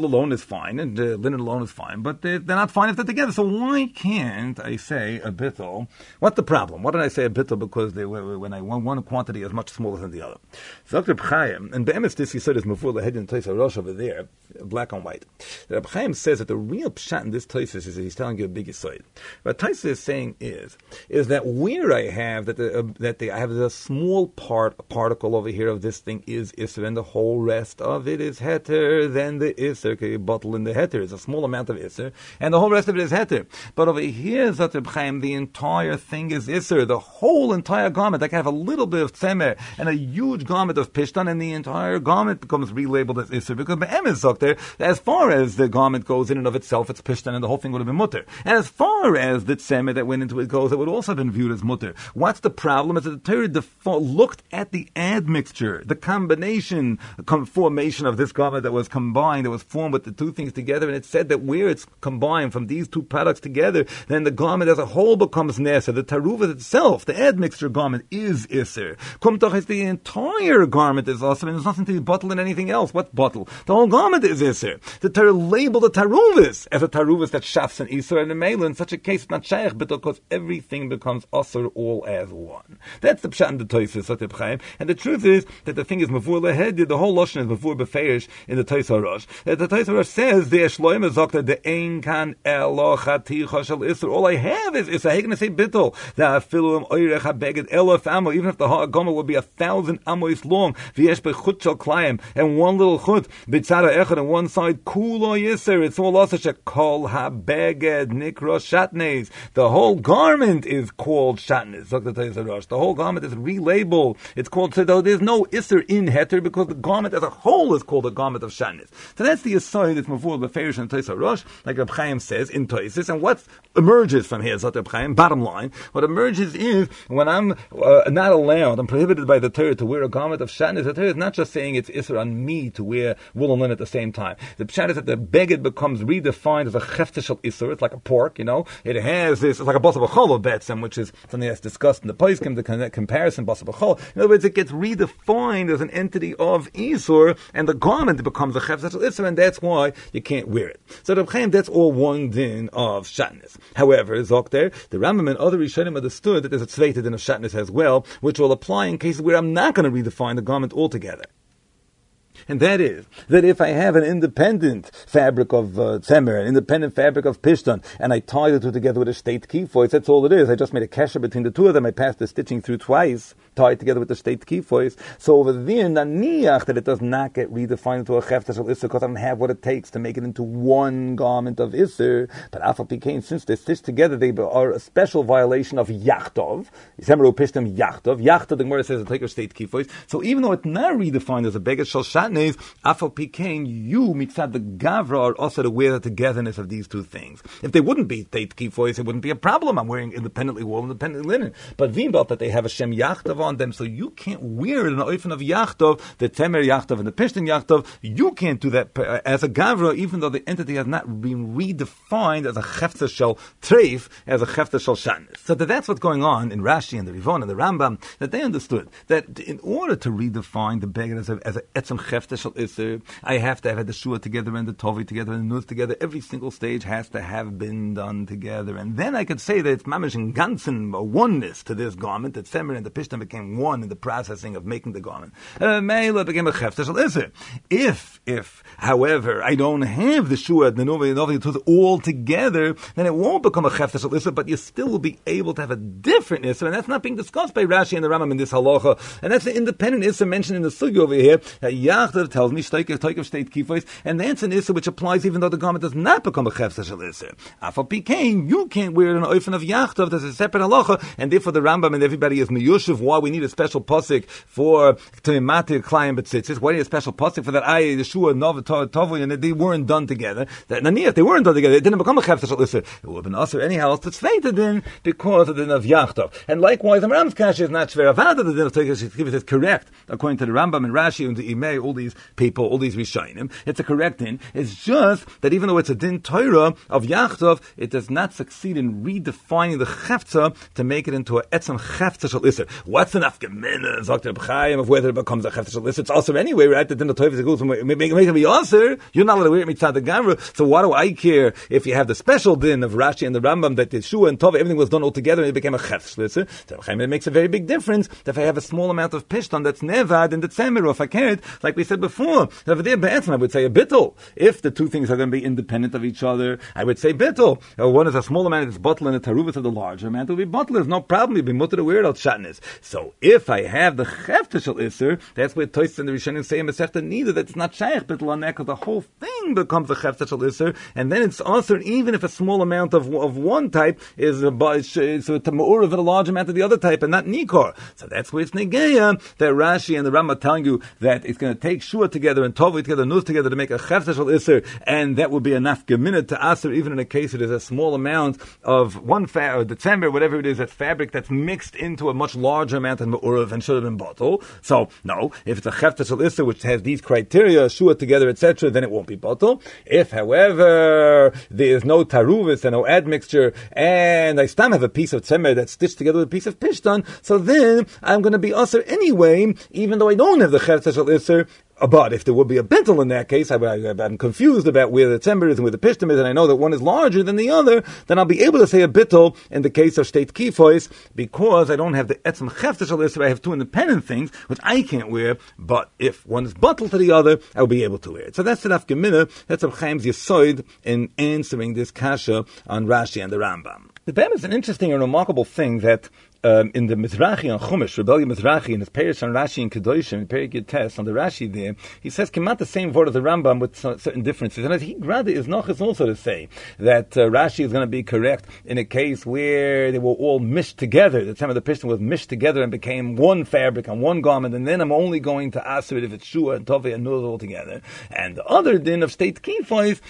alone is fine, and linen alone is fine, but they're not fine if they're together. So why can't I say a bittul? What's the problem? Why don't I say a bittul? Because when I want one quantity is much smaller than the other. So Dr. Chaim, and Be'emes this he said is Mavur Lahed in Toisa Rosh over there, black on white. Reb Chaim says that the real pshat in this Toisa is that he's telling you a big yisoid. What Toisa is saying is that where I have I have a small particle over here of this thing is Isser, and the whole rest of it is Heter, then the Isser, okay, bottle in the Heter is a small amount of Isser, and the whole rest of it is Heter. But over here, Zater B'chaim, the entire thing is Isser, the whole entire garment. I can have a little bit of Tzemer and a huge garment of Pishtan, and the entire garment becomes relabeled as Isser, because Be'emes Zakter, as far as the garment goes in and of itself, it's Pishtan, and the whole thing would have been Mutter. And as far as the Tzemer that went into it goes, it would also have been viewed as Mutter. What's the problem? Is that the Torah looked at the admixture, the combination, formation of this garment that was combined, that was formed with the two things together, and it said that where it's combined from these two products together, then the garment as a whole becomes Neser. The Taruva itself, the admixture garment, is Isser. Kumtach is the entire garment is awesome, and there's nothing to be bottled in anything else. What's bottle? The whole garment is Isser. The Torah labeled the Taruvis as a Taruvis that shafs and Isser, and a Mela. In such a case, it's not Shaykh, but because everything becomes Asr all as one. That's the Pshat in the Toysis, Satip Chaim. And the truth is that the thing is Mavur Lehed, the whole Lashon is Mavur Befeish in the Toysa Rosh. That the Toysa Rosh says, the Shloim Zokta, the Ein Kan Elo Chaticha Shel Isser. All I have is Isser. How can I say Bittul? The Afiluim Oirech HaBeged Elef Amo, even if the Ha'agama would be 1,000 Amos long, V'yesh Bechut Shel Klayim, and one little Chut, B'tzara Echad, on one side, Kulo Yisser. It's all also Shekol HaBeged Nikro Shatnes. The whole garment is called Shatnes. Zokta Toysa Rosh. The whole garment is relabeled. It's called, so there's no Isser in Heter, because the garment as a whole is called a garment of Shatnes. So that's the aside that's Mavur Beferish and Toysa Rosh, like Reb Chaim says in Toysis. And what emerges from here, Zot Reb Chaim, bottom line, what emerges is when I'm not allowed, I'm prohibited by the Torah to wear a garment of Shatnes. The Torah is not just saying it's Isser on me to wear wool and linen at the same time. The Pshat is that the beged becomes redefined as a Chefte Shel Isser. It's like a pork, It has this, it's like a Basa B'chol Betzem, which is something that's discussed in the Poskim, the comparison Basa B'chol. In other words, it gets redefined as an entity of Isur, and the garment becomes a Chefte Shel Isser, and that's why you can't wear it. So the Chaim, that's all one din of Shatnes. However, Zokter, the Rambam and other Rishonim understood that there's a tzveita din of Shatnes as well, which will apply in cases where I'm not going to redefine the garment altogether. And that is, that if I have an independent fabric of Tzemer, an independent fabric of Pishtan, and I tie the two together with a state kifois, that's all it is. I just made a kasher between the two of them. I passed the stitching through twice, tied together with the state kifois. So over there, naniach, that it does not get redefined into a chefta shel Isser, because I don't have what it takes to make it into one garment of Isser. But Afal Pikein, since they're stitched together, they are a special violation of Yachtov. Tzemer Pishtan Yachtov. Yachtov, the Gemara says, take your state kifois. So even though it's not redefined as a beged shel Shatnes, Afal Pikein, you, mitzad the Gavra, are also aware of the togetherness of these two things. If they wouldn't be state kifois, it wouldn't be a problem. I'm wearing independently wool, independently linen. But Vimbalt, that they have a Shem Yachtov on them, so you can't wear it in the oifen of Yachtov, the Temer Yachtov and the Pishtan Yachtov. You can't do that as a Gavra, even though the entity has not been redefined as a Chefta Shel Treif, as a Chefta Shel Shatnes. So that's what's going on in Rashi and the Rivon and the Rambam, that they understood that in order to redefine the Beged as a Etzem Chefta Shel Isser, I have to have had the Shua together and the Tovi together and the Nuz together. Every single stage has to have been done together. And then I could say that it's Mamish and Ganzen, a oneness to this garment, that Tzemer and the Pishtan became one in the processing of making the garment. Meila became a Chefta Shel Isser. If, however, I don't have the Shua and the Novi and the Tuz all together, then it won't become a Chefta Shel Isser, but you still will be able to have a different Isser, and that's not being discussed by Rashi and the Rambam in this halacha. And that's the independent Isser mentioned in the Sugi over here, that Yachtov tells me, Toik of state kifois, and that's an Isser which applies even though the garment does not become a Chefta Shel Isser. Afal Pikein, you can't wear it in an oifen of Yachtov, there's a separate halacha, and therefore the Rambam and everybody is miyushiv, why we need a special pasuk for Tumimati, Klayim, Betzitzis, why do you need a special pasuk for that Yeshua, Nov, Tovu, and they weren't done together. That if they weren't done together, it didn't become a Chefta Shel Isser. It would have been Asr anyhow, else it's fated in because of the din of Yachtov. And likewise, the Rambam's kasha is not Shver Avada, the din of Toik is correct, according to the Rambam and Rashi and the Imei, all these people, all these Rishayim. It's a correct din. It's just that even though it's a din Torah of Yachtov, it does not succeed in redefining the Chefta to make it into a Etzem Chefta Shel Isser. What's what's the nafkamina? Dr. B'chaim of whether it becomes a chefesh alyssa. It's also anyway, right? That then the toiv is a good make it be also. You're not allowed to wear it mitzad the gamra. So why do I care if you have the special din of Rashi and the Rambam that Yeshua and Tov, everything was done all together and it became a chefesh alyssa? It makes a very big difference that if I have a small amount of pishton that's nevad in the tzemer or if I carry, like we said before, over there I would say a bittul. If the two things are going to be independent of each other, I would say bittul. One is a small amount, it's bottle, and the taruvas of the larger amount will be bottle. There's no problem. You'll be mutter to wear it out shatnez. So if I have the chefesh alyssa, that's where Toys and the Rishonim say in Masechta neither that it's not shaykh bittul on that because the whole thing becomes a chefesh alyssa, and then it's also even if a small amount of one type is a tamur of a large amount of the other type, and not nikor. So that's where it's negeya that Rashi and the Rambam are telling you that it's going to take shua together and tovi together, nuz together to make a chefesh alyssa, and that would be enough geminah to aser, even in a case it is a small amount of one or December, whatever it is, that fabric that's mixed into a much larger amount of me'urav and should have been bottle. So no, if it's a chefesh alyssa which has these criteria, shua together, etc., then it won't be bottle. If, however, there is no taruvis and no admixture, and I still have a piece of tzemer that's stitched together with a piece of pishtan, so then I'm going to be usher anyway, even though I don't have the chefesh alyssa. But if there would be a bintel in that case, I'm confused about where the tzember is and where the pishtim is, and I know that one is larger than the other, then I'll be able to say a bittel in the case of state kifois, because I don't have the etzem chefesh alyssa. I have two independent things, which I can't wear, but if one is bottled to the other, I'll be able to wear it. So that's the nafkamina, that's Reb Chaim's Yesoid in answering this kasha on Rashi and the Rambam. The Bam is an interesting and remarkable thing that in the Mizrahi on Chumash, Rebellion Mizrahi, in his Perish on Rashi and Kedoshim, in Perigid Test, on the Rashi there, he says, came out the same word of the Rambam with certain differences. And as he rather is Nochis also to say that Rashi is going to be correct in a case where they were all mished together. The time of the Pishtim was mished together and became one fabric and one garment, and then I'm only going to aser it if it's Shua and Tovei and Nuz all together. And the other din of state kifois,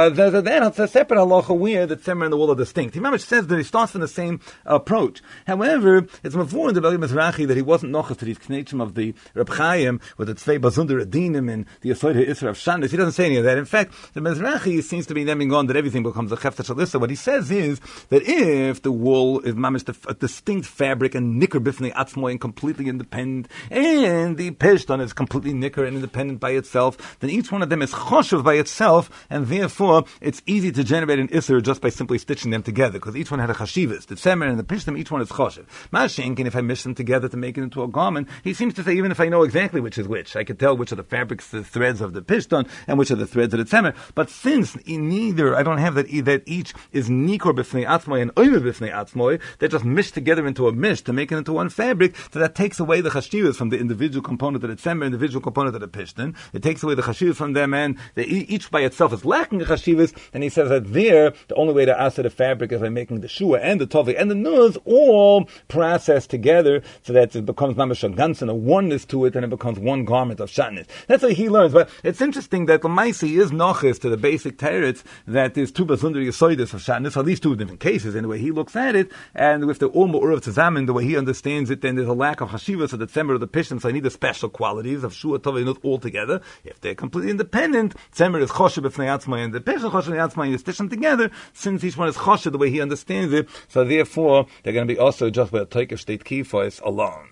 it's a separate halacha where the Tzemer and the wool are distinct. He says that he starts from the same approach. However, it's mavur in the Beli Mizrahi that he wasn't nochas to these knetchim of the Reb Chaim with the Tzvei Bazunder Adinim and the Yesod HaIsra of Shandis. He doesn't say any of that. In fact, the Mizrahi seems to be naming on that everything becomes a chefesh alyssa. What he says is that if the wool is mamish a distinct fabric and nicker bifnei atzmoi and completely independent, and the pishton is completely nicker and independent by itself, then each one of them is choshev by itself, and therefore it's easy to generate an isser just by simply stitching them together, because each one had a chashivas. The tzemer and the pishton, each one is choshev. Mashenkin, if I mish them together to make it into a garment, he seems to say even if I know exactly which is which, I could tell which are the fabrics, the threads of the pishton, and which are the threads of the tzemer. But since neither, I don't have that each is nikor b'fnei atzmoi and oimer b'fnei atzmoi, they're just mished together into a mish to make it into one fabric, so that takes away the chashivas from the individual component of the tzemer, individual component of the pishton. It takes away the chashivas from them, and each by itself is lacking the chashivas, and he says that there, the only way to answer the fabric is by making the shua and the tovi and the nuz all processed together, so that it becomes mamash a ganzen, a oneness to it, and it becomes one garment of shatnez. That's what he learns. But it's interesting that Lamaisi is nochis to the basic teretz that there's two bazunder yesoidis of shatnez, or at least two different cases in the way he looks at it, and with the ulma urav tzazamin, the way he understands it, then there's a lack of hashivas of the tzemer of the pishtim, so I need the special qualities of shua tov not all together. If they're completely independent, tzemer is choshev b'fnei atzmai, and the pishtim choshev b'fnei atzmai, you stitch them together, since each one is choshev the way he understands it, so therefore they're going to be also just by a take of state kifois alone.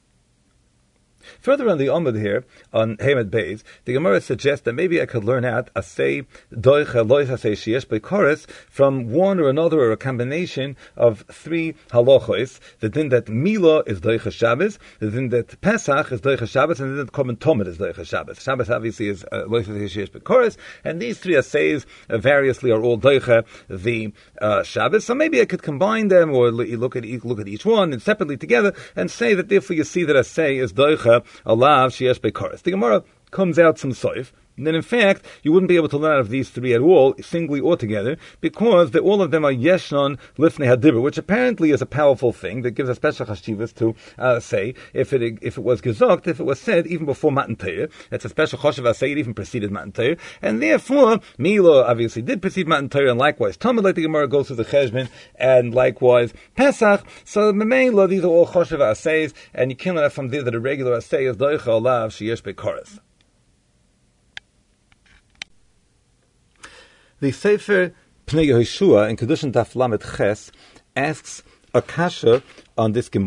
Further on the Omid here, on Hamed Beis, the Gemara suggests that maybe I could learn out a say, doicha lois asay shiesh bekoris, from one or another or a combination of three halachos. The din that Mila is doicha Shabbos, the din that Pesach is doicha Shabbos, and the din that Korban Tomid is doicha Shabbos. Shabbos obviously is lois asay shiesh bekoris, and these three assays variously are all doicha the Shabbos. So maybe I could combine them, or look at each one and separately together, and say that therefore you see that assay is doicha alav sheyesh bekoris. The Gemara comes out some soif, and then in fact you wouldn't be able to learn out of these three at all, singly or together, because all of them are yeshnon lifnei hadibur, which apparently is a powerful thing that gives a special chashivas to say if it was gezogt, if it was said even before Matan Torah. That's a special chashiv say it even preceded Matan Torah, and therefore Mila obviously did precede Matan Torah, and likewise Talmud, like the Gemara goes through the cheshbon, and likewise Pesach. So Memela, these are all chashiv asays, and you can learn from there that a regular asay is doicha alav sheyesh bekoris. The Sefer Pnei Yehoshua in Kedushin Daf Lamed Ches asks a kasha on this Gemara.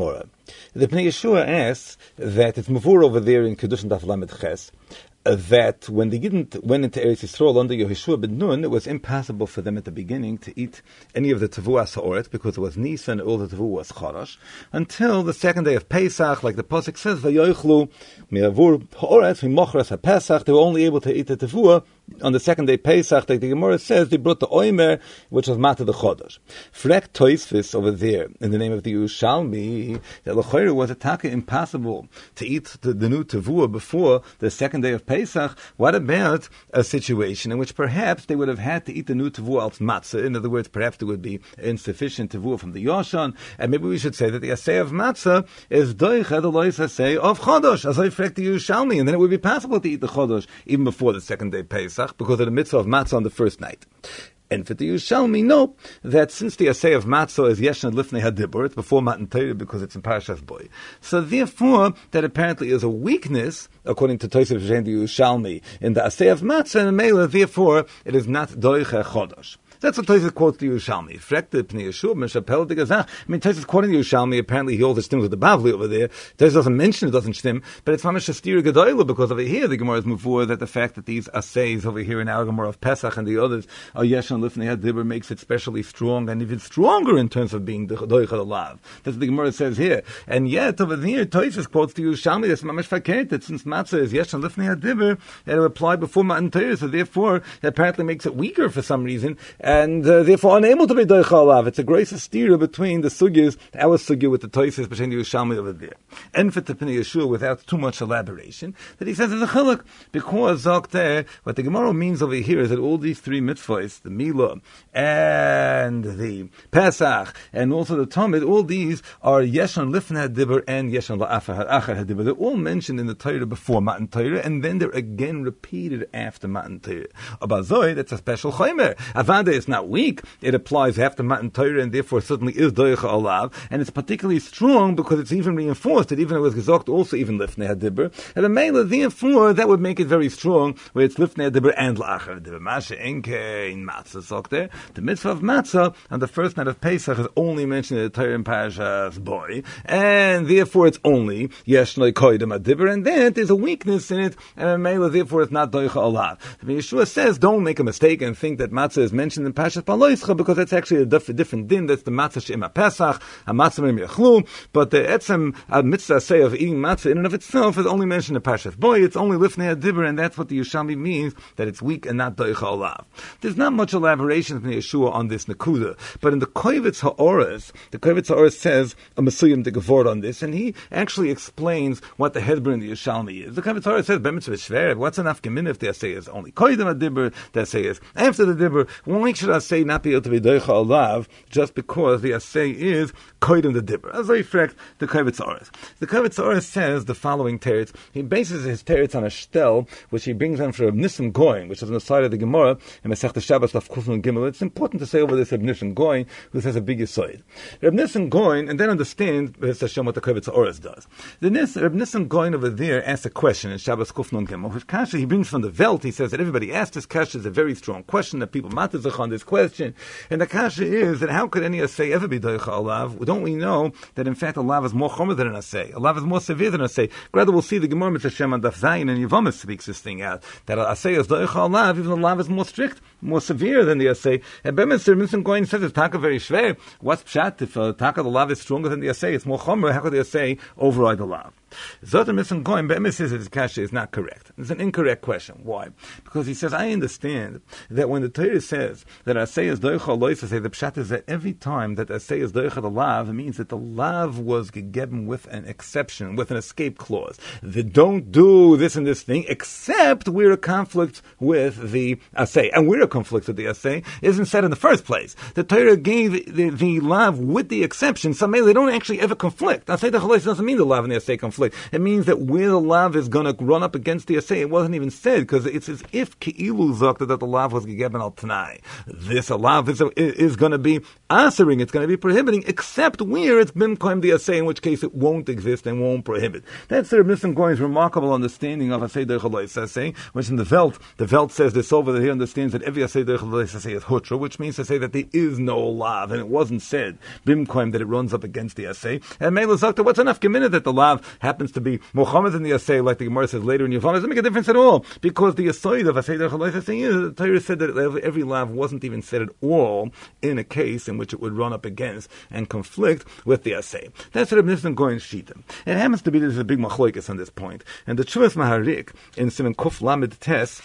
The Pnei Yeshua asks that it's mavur over there in Kedushin Daf Lamed Ches, that when the Yidden went into Eretz Yisrael under Yehoshua ben Nun, it was impossible for them at the beginning to eat any of the Tevuas Ha'oret, because it was Nisan and all the Tevuah was Chodesh, until the second day of Pesach, like the Pasuk says, Vayoichlu mi'avur Ha'oret mi'mochras HaPesach, they were only able to eat the Tevuah on the second day Pesach. Like the Gemara says, they brought the Oimer, which was Mata the Chodesh. Frek Toisvis over there, in the name of the Yerushalmi, that L'choyer was a taka impossible to eat the new Tevuah before the second day of Pesach. What about a situation in which perhaps they would have had to eat the new Tevuah al matzah? In other words, perhaps there would be insufficient Tevuah from the Yoshan, and maybe we should say that the assay of matzah is doicha the lois assay of Chodesh, as I frek the Yerushalmi, and then it would be possible to eat the Chodesh even before the second day Pesach, because of the mitzvah of matzah on the first night. And for the Yerushalmi, know that since the assay of matzah is yeshan lifnei hadibur, it's before Matan Torah because it's in Parashas Boy. So therefore, that apparently is a weakness, according to Tosef and the Yerushalmi, in the assay of matzah, and Mela, therefore, it is not doicha chodosh. That's what Tosfos quotes the Yerushalmi. Frekte Pnei Yeshua Meshapel the Gazach. I mean, Tosfos quoting the Yerushalmi, apparently he holds the stems with the Bavli over there. Tosfos doesn't mention it, doesn't stem, but it's mamish Shastira Gedoyla, because over here the Gemara is muvur that the fact that these assays over here in our Gemara of Pesach and the others are Yeshan Lifnei Hadibur makes it specially strong and even stronger in terms of being the Doicha Alav. That's what the Gemara says here. And yet over here Tosfos quotes the Yerushalmi that's mamish fakert, that since matzah is Yeshan Lifnei Hadibur, that it applied before Matan Torah, so therefore it apparently makes it weaker for some reason, and therefore unable to be doicha alav. It's a great stira between the sugyas, our sugya with the Tosfos, between the Yerushalmi over there. And for the Pnei Yeshua, without too much elaboration, that he says is a chiluk, because Zokter, what the Gemara means over here is that all these three mitzvahs, the Milah, and the Pesach, and also the Tamid, all these are Yeshan Lifnei Hadibur and Yeshan La'achar Hadibur. They're all mentioned in the Torah before Matan Torah, and then they're again repeated after Matan Torah. Abazoi, that's a special chaymer. Avada is not weak. It applies after Matan Torah, and therefore certainly is doicha alav, and it's particularly strong because it's even reinforced that even it was gezogt also even lifnei hadibur, and the mela therefore that would make it very strong where it's lifnei hadibur and la'achar hadibur. Masha enke in matzah zokter. The mitzvah of matzah on the first night of Pesach is only mentioned in the Torah in Parashas Boy, and therefore it's only yeshnoi koydem hadibur, and then there's a weakness in it, and mela therefore it's not doicha alav. Yeshua says don't make a mistake and think that matzah is mentioned in Parashas Paloischa, because that's actually a different din. That's the matzah she'im Pesach, a matzah me'im yachlu. But the etzem mitzvah say of eating matzah in and of itself is only mentioned in Parashas Boy. It's only lifnei hadibur, and that's what the Yerushalmi means, that it's weak and not doicha olav. There's not much elaboration from Yeshua on this nekuda, but in the Kovetz Ha'oros says a mesuyim de gevort on this, and he actually explains what the hedber in the Yerushalmi is. The Kovetz Ha'oros says b'mitzvah shver. What's enough gemin if the assay is only koydem hadibur, the assay is after the dibur? Why should I say not be able to be doicha alav just because the assay is koydem the dibur? As I frect the Kovetz Ha'oros. The Kovetz Ha'oros says the following teretz. He bases his teretz on a shtel which he brings on for Reb Nissim Goin, which is on the side of the Gemara in Masechta Shabbos Daf Kuf Nun Gimel. It's important to say over this Reb Nissim Goin, who says a big yisoid. Reb Nissim Goin, and then understand what the Kovetz Ha'oros does. Reb Nissim Goin over there asks a question in Shabbos Kuf Nun Gimel, which kasha he brings from the Welt. He says that everybody asked this kasha, is a very strong question, that people matizach on this question. And the kasha is that how could any assay ever be doicha alav? Don't we know that in fact alav is more chomer than an assay? Alav is more severe than an assay. Rather, we'll see the Gemara Mitzvah Shem and Daf Zayin and Yevamos speaks this thing out, that an assay is doicha alav, even alav is more strict, more severe than the assay. And Bemis Reb Goin says it's taka very schwer. What's pshat if taka the alav is stronger than the assay? It's more chomer. How could the assay override the alav? Zotar Missim Goin, Bemis says that his kasha is not correct. It's an incorrect question. Why? Because he says, I understand that when the Torah says that assay is doicha lois assay, the pshat is that every time that assay is doicha the lav, it means that the lav was gegeben with an exception, with an escape clause. They don't do this and this thing, except we're a conflict with the assay. And we're a conflict with the assay isn't said in the first place. The Torah gave the lav with the exception, so maybe they don't actually ever conflict. Assay the chalois doesn't mean the lav and the assay conflict. conflict. It means that where the lav is going to run up against the assay, it wasn't even said, because it's as if Ki'ilu Zakta that the lav was gegeben al Tanai. This lav is going to be answering, it's going to be prohibiting, except where it's bimkoim the assay, in which case it won't exist and won't prohibit. That's the Reb Nissen Goyen's remarkable understanding of assay doicha lois assay, which in the Welt says this over that he understands that every assay doicha lois assay is hutra, which means to say that there is no lav, and it wasn't said bimkoim that it runs up against the assay. And Mela Zakta, what's enough geminah that the lav happens to be Muhammad in the assay, like the Gemara says later in Yevamah, doesn't make a difference at all, because the aside of assay doicha lois assay is the Torah said that every lav wasn't even said at all in a case in which it would run up against and conflict with the assay. That's Reb Nissen Goyen's shita. It happens to be there's a big machlokes on this point, and the Tshuvas Maharik in Siman Kuf Lamed Tes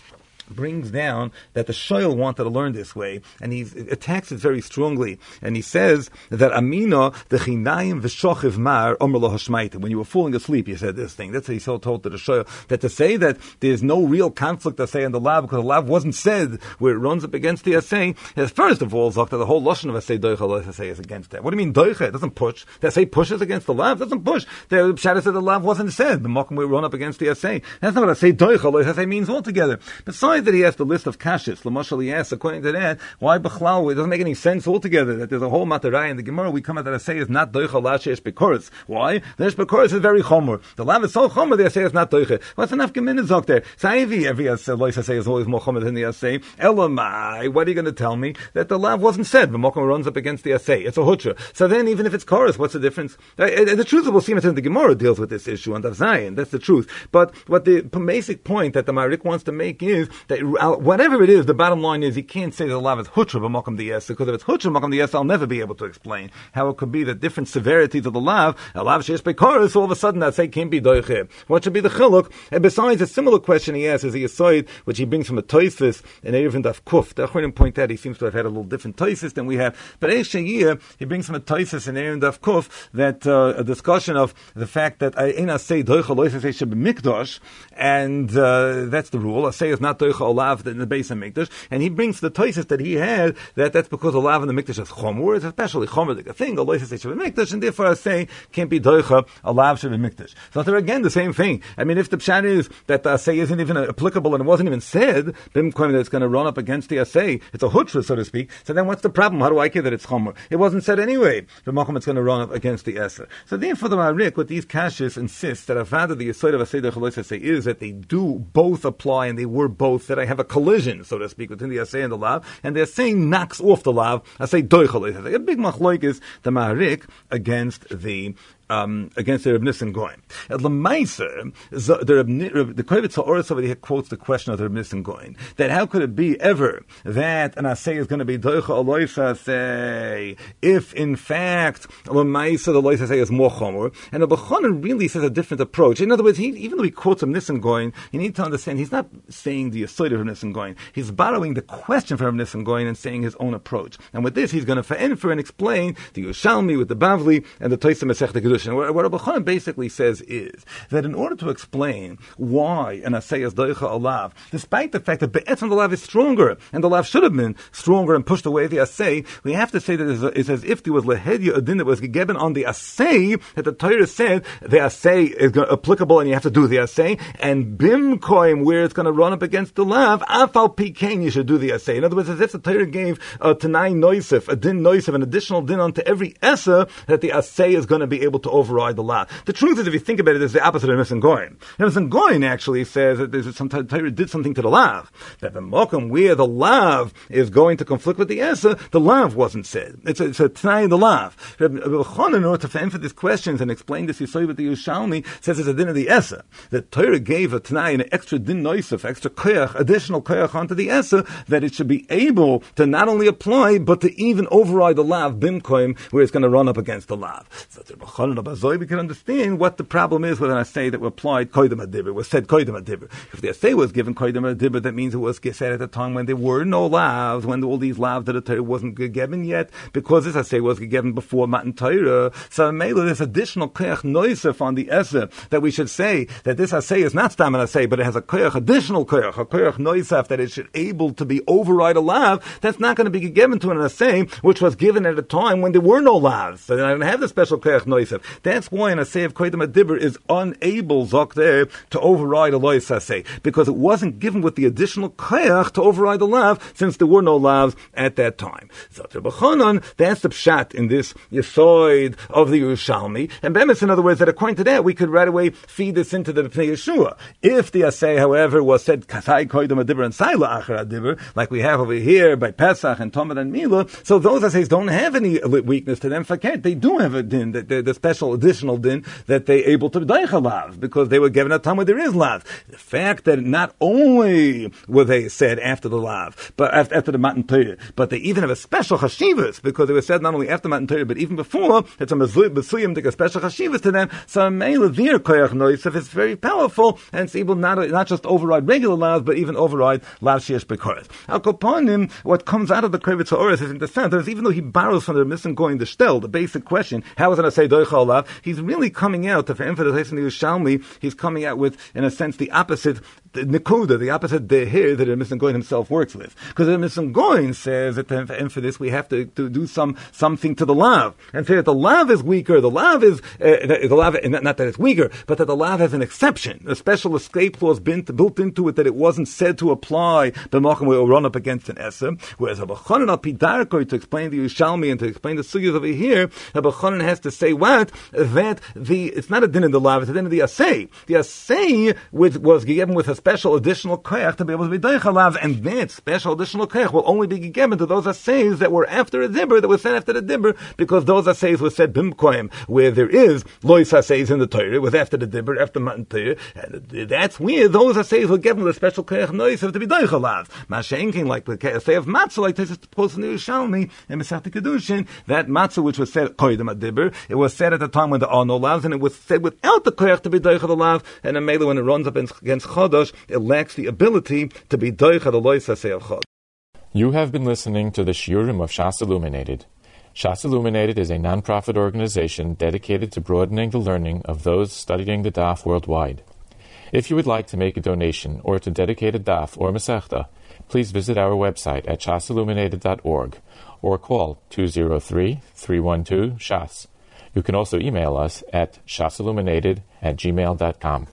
brings down that the Shoyl wanted to learn this way, and he attacks it very strongly, and he says that Amina the Chinayim v'shochiv mar omer lo hashmaita. When you were falling asleep, you said this thing. That's what he so told to the Shoyl, that to say that there's no real conflict to say in the lav because the lav wasn't said where it runs up against the assay, is first of all Zakta, the whole lashon of assay doicha lo assay is against that. What do you mean doicha? It doesn't push. The assay pushes against the lav. It doesn't push. The Pshat said the lav wasn't said. The mokum will run up against the assay. That's not what assay doicha lo assay means altogether. Besides that, he has the list of kashis. L'mashal, he asks, according to that, why b'chlal? It doesn't make any sense altogether that there's a whole matarai in the Gemara. We come out that assay is not doicha lashesh bekoros. Why? The bekoros is very chomer. The lav is so chomer, the assay is not doicha. What's enough geminah zok there? Saivi, every lois assay is always more chomer than the assay. Elamai, what are you going to tell me? That the lav wasn't said. The mokum runs up against the assay. It's a hutra. So then, even if it's chorus, what's the difference? The truth we'll see in the Gemara deals with this issue on Daf Zayin. That's the truth. But what the basic point that the Marik wants to make is that whatever it is, the bottom line is you can't say that the lav is hutra b'makom d'yes, because if it's hutra b'makom d'yes, I'll never be able to explain how it could be the different severities of the lav. A lav sheyesh bekoros, all of a sudden that say can't be doiche. What should be the chiluk? And besides, a similar question he asks is the aside which he brings from a Tosfos in Erevin Daf Kuf. The Achronim point out he seems to have had a little different Tosfos than we have, but Eishayir he brings from a Tosfos in Erevin Daf Kuf that a discussion of the fact that I say doicha lois say should be mikdash, and that's the rule. I say is not doicha olav in the base of mikdash, and he brings the Tosfos that he had that's because olav in the mikdash is chomer, it's especially chomer like a thing. A lois say should be mikdash, and therefore I say can't be doicha olav should be mikdash. So there again the same thing. I mean, if the pshat is that the assay isn't even applicable and it wasn't even said, that it's going to run up against the assay, it's a hutra, so to speak. So then what's the problem? How do I care that it's chomer? It wasn't said anyway. The makom it's going to run up against the assay. So therefore the Marik with these kashis insists that Avada the Yesod of Asay Doicha say is that they do both apply and they were both, that I have a collision, so to speak, between the Asay and the Lav, and the Asay knocks off the Lav. Asay Doicha. A big machloik is the Marik against the Reb Nissen Goyen. At Lemaisa, the Kovetz Ha'oretz over here quotes the question of the Reb Nissen Goyen, that how could it be ever that an assay is going to be doicha aloisa assay if in fact Lemaisa the loisa assay is more chomer, and the Bechonin really says a different approach. In other words, even though he quotes Reb Nissen Goyen, you need to understand he's not saying the aside of Reb Nissen Goyen. He's borrowing the question from Reb Nissen Goyen and saying his own approach. And with this, he's going to fa'infer and explain the Yerushalmi with the Bavli and the Tosfos Masechta Kedushin. And what Rabbi Chanan basically says is that in order to explain why an assay is doicha alav, despite the fact that be'etzim the lav is stronger, and the lav should have been stronger and pushed away the assay, we have to say that it's as if there was lehedya adin that was given on the assay, that the Torah said the assay is applicable and you have to do the assay, and bimkoim, where it's going to run up against the lav, afal pikein, you should do the assay. In other words, as if the Torah gave tanai noisif, a din noisif, an additional din onto every essa, that the assay is going to be able to override the lav. The truth is, if you think about it, it's the opposite of Nissen Goyen. Nissen Goyen actually says that there's sometimes Torah did something to the lav, that the mokum where the lav is going to conflict with the essa, the lav wasn't said. It's a t'nai in the lav. Rabbi Chanan, in order to answer these questions and explain this Yisoi with the Yerushalmi, says it's a din of the essa. The Torah gave a t'nai, an extra din noisef, extra koyach, additional koyach onto the essa, that it should be able to not only apply, but to even override the lav, bimkoim, where it's going to run up against the lav. So we can understand what the problem is with an assay that was applied koydem adibur, was said koydem adibur. If the assay was given koydem adibur, that means it was said at the time when there were no lavs, when all these lavs that the Torah wasn't given yet, because this assay was given before Matan Torah. So Mela, this additional koyach noisef on the essa, that we should say that this assay is not stam an assay, but it has a koyach, additional koyach, a koyach noisef, that it should able to be override a lav, that's not going to be given to an assay which was given at a time when there were no lavs. So I don't have the special koyach noisef. That's why an asay of koydem adibur is unable, zok there, to override a lois asay, because it wasn't given with the additional koyach to override the lav, since there were no lavs at that time. Zoter b'chanan, that's the pshat in this yesoid of the Yerushalmi, and bemis, in other words, that according to that, we could right away feed this into the Pnei Yeshua. If the asay, however, was said kasai koydem adibur and saila achar adibur, like we have over here by Pesach and Tomad and Mila, so those asays don't have any weakness to them. Faket, they do have a din, the special additional din that they able to daicha lav, because they were given a time where there is lav. The fact that not only were they said after the lav, but after the Matan Torah, but they even have a special chashivas, because they were said not only after Matan Torah, but even before. It's a mesuyim to a special chashivas to them. So Mela their koyach noisef is very powerful, and it's able not just override regular lavs, but even override lav sheish bekoros. Al kopanim, what comes out of the Krevitz Ha'oros is in the sense that even though he borrows from the missing going the shtel, the basic question, how is it to say doicha lav? He's really coming out to emphasize in the Yerushalmi. He's coming out with, in a sense, the opposite nekuda, the opposite dehir that the missing going himself works with. Because the missing going says that for this we have to do something to the lav, and say that the lav is weaker. The lav is the lav, not that it's weaker, but that the lav has an exception, a special escape clause built into it, that it wasn't said to apply the macham will run up against an eser. Whereas Rabbi Chanan al Pidarko, to explain the Yerushalmi and to explain the sugyas over here, Rabbi Chanan has to say what? That it's not a din in the lav, it's a din in the asay. The asay was given with a special additional koyach to be able to be daicha lav, and that special additional koyach will only be given to those asays that were after a dibber, that was said after the dibber, because those asays were said bimkoim, where there is lois asays in the Torah, it was after the dibber, after Matan Torah, and that's where those asays were given with a special koyach nois to be daicha lav. Mashenkin, like the asay of matzah, like this is supposed to be Yerushalmi and Masechta Kedushin, that matzah which was said koydem adibber, it was said at the time when there are no lavs, and it was said without the koyach to be daicha the lav, and then when it runs up against chodosh, it lacks the ability to be daicha the lois asay of chodosh. You have been listening to the Shiurim of Shas Illuminated. Shas Illuminated is a non-profit organization dedicated to broadening the learning of those studying the daf worldwide. If you would like to make a donation or to dedicate a daf or masechta, please visit our website at shasilluminated.org or call 203-312-SHAS. You can also email us at shasilluminated@gmail.com.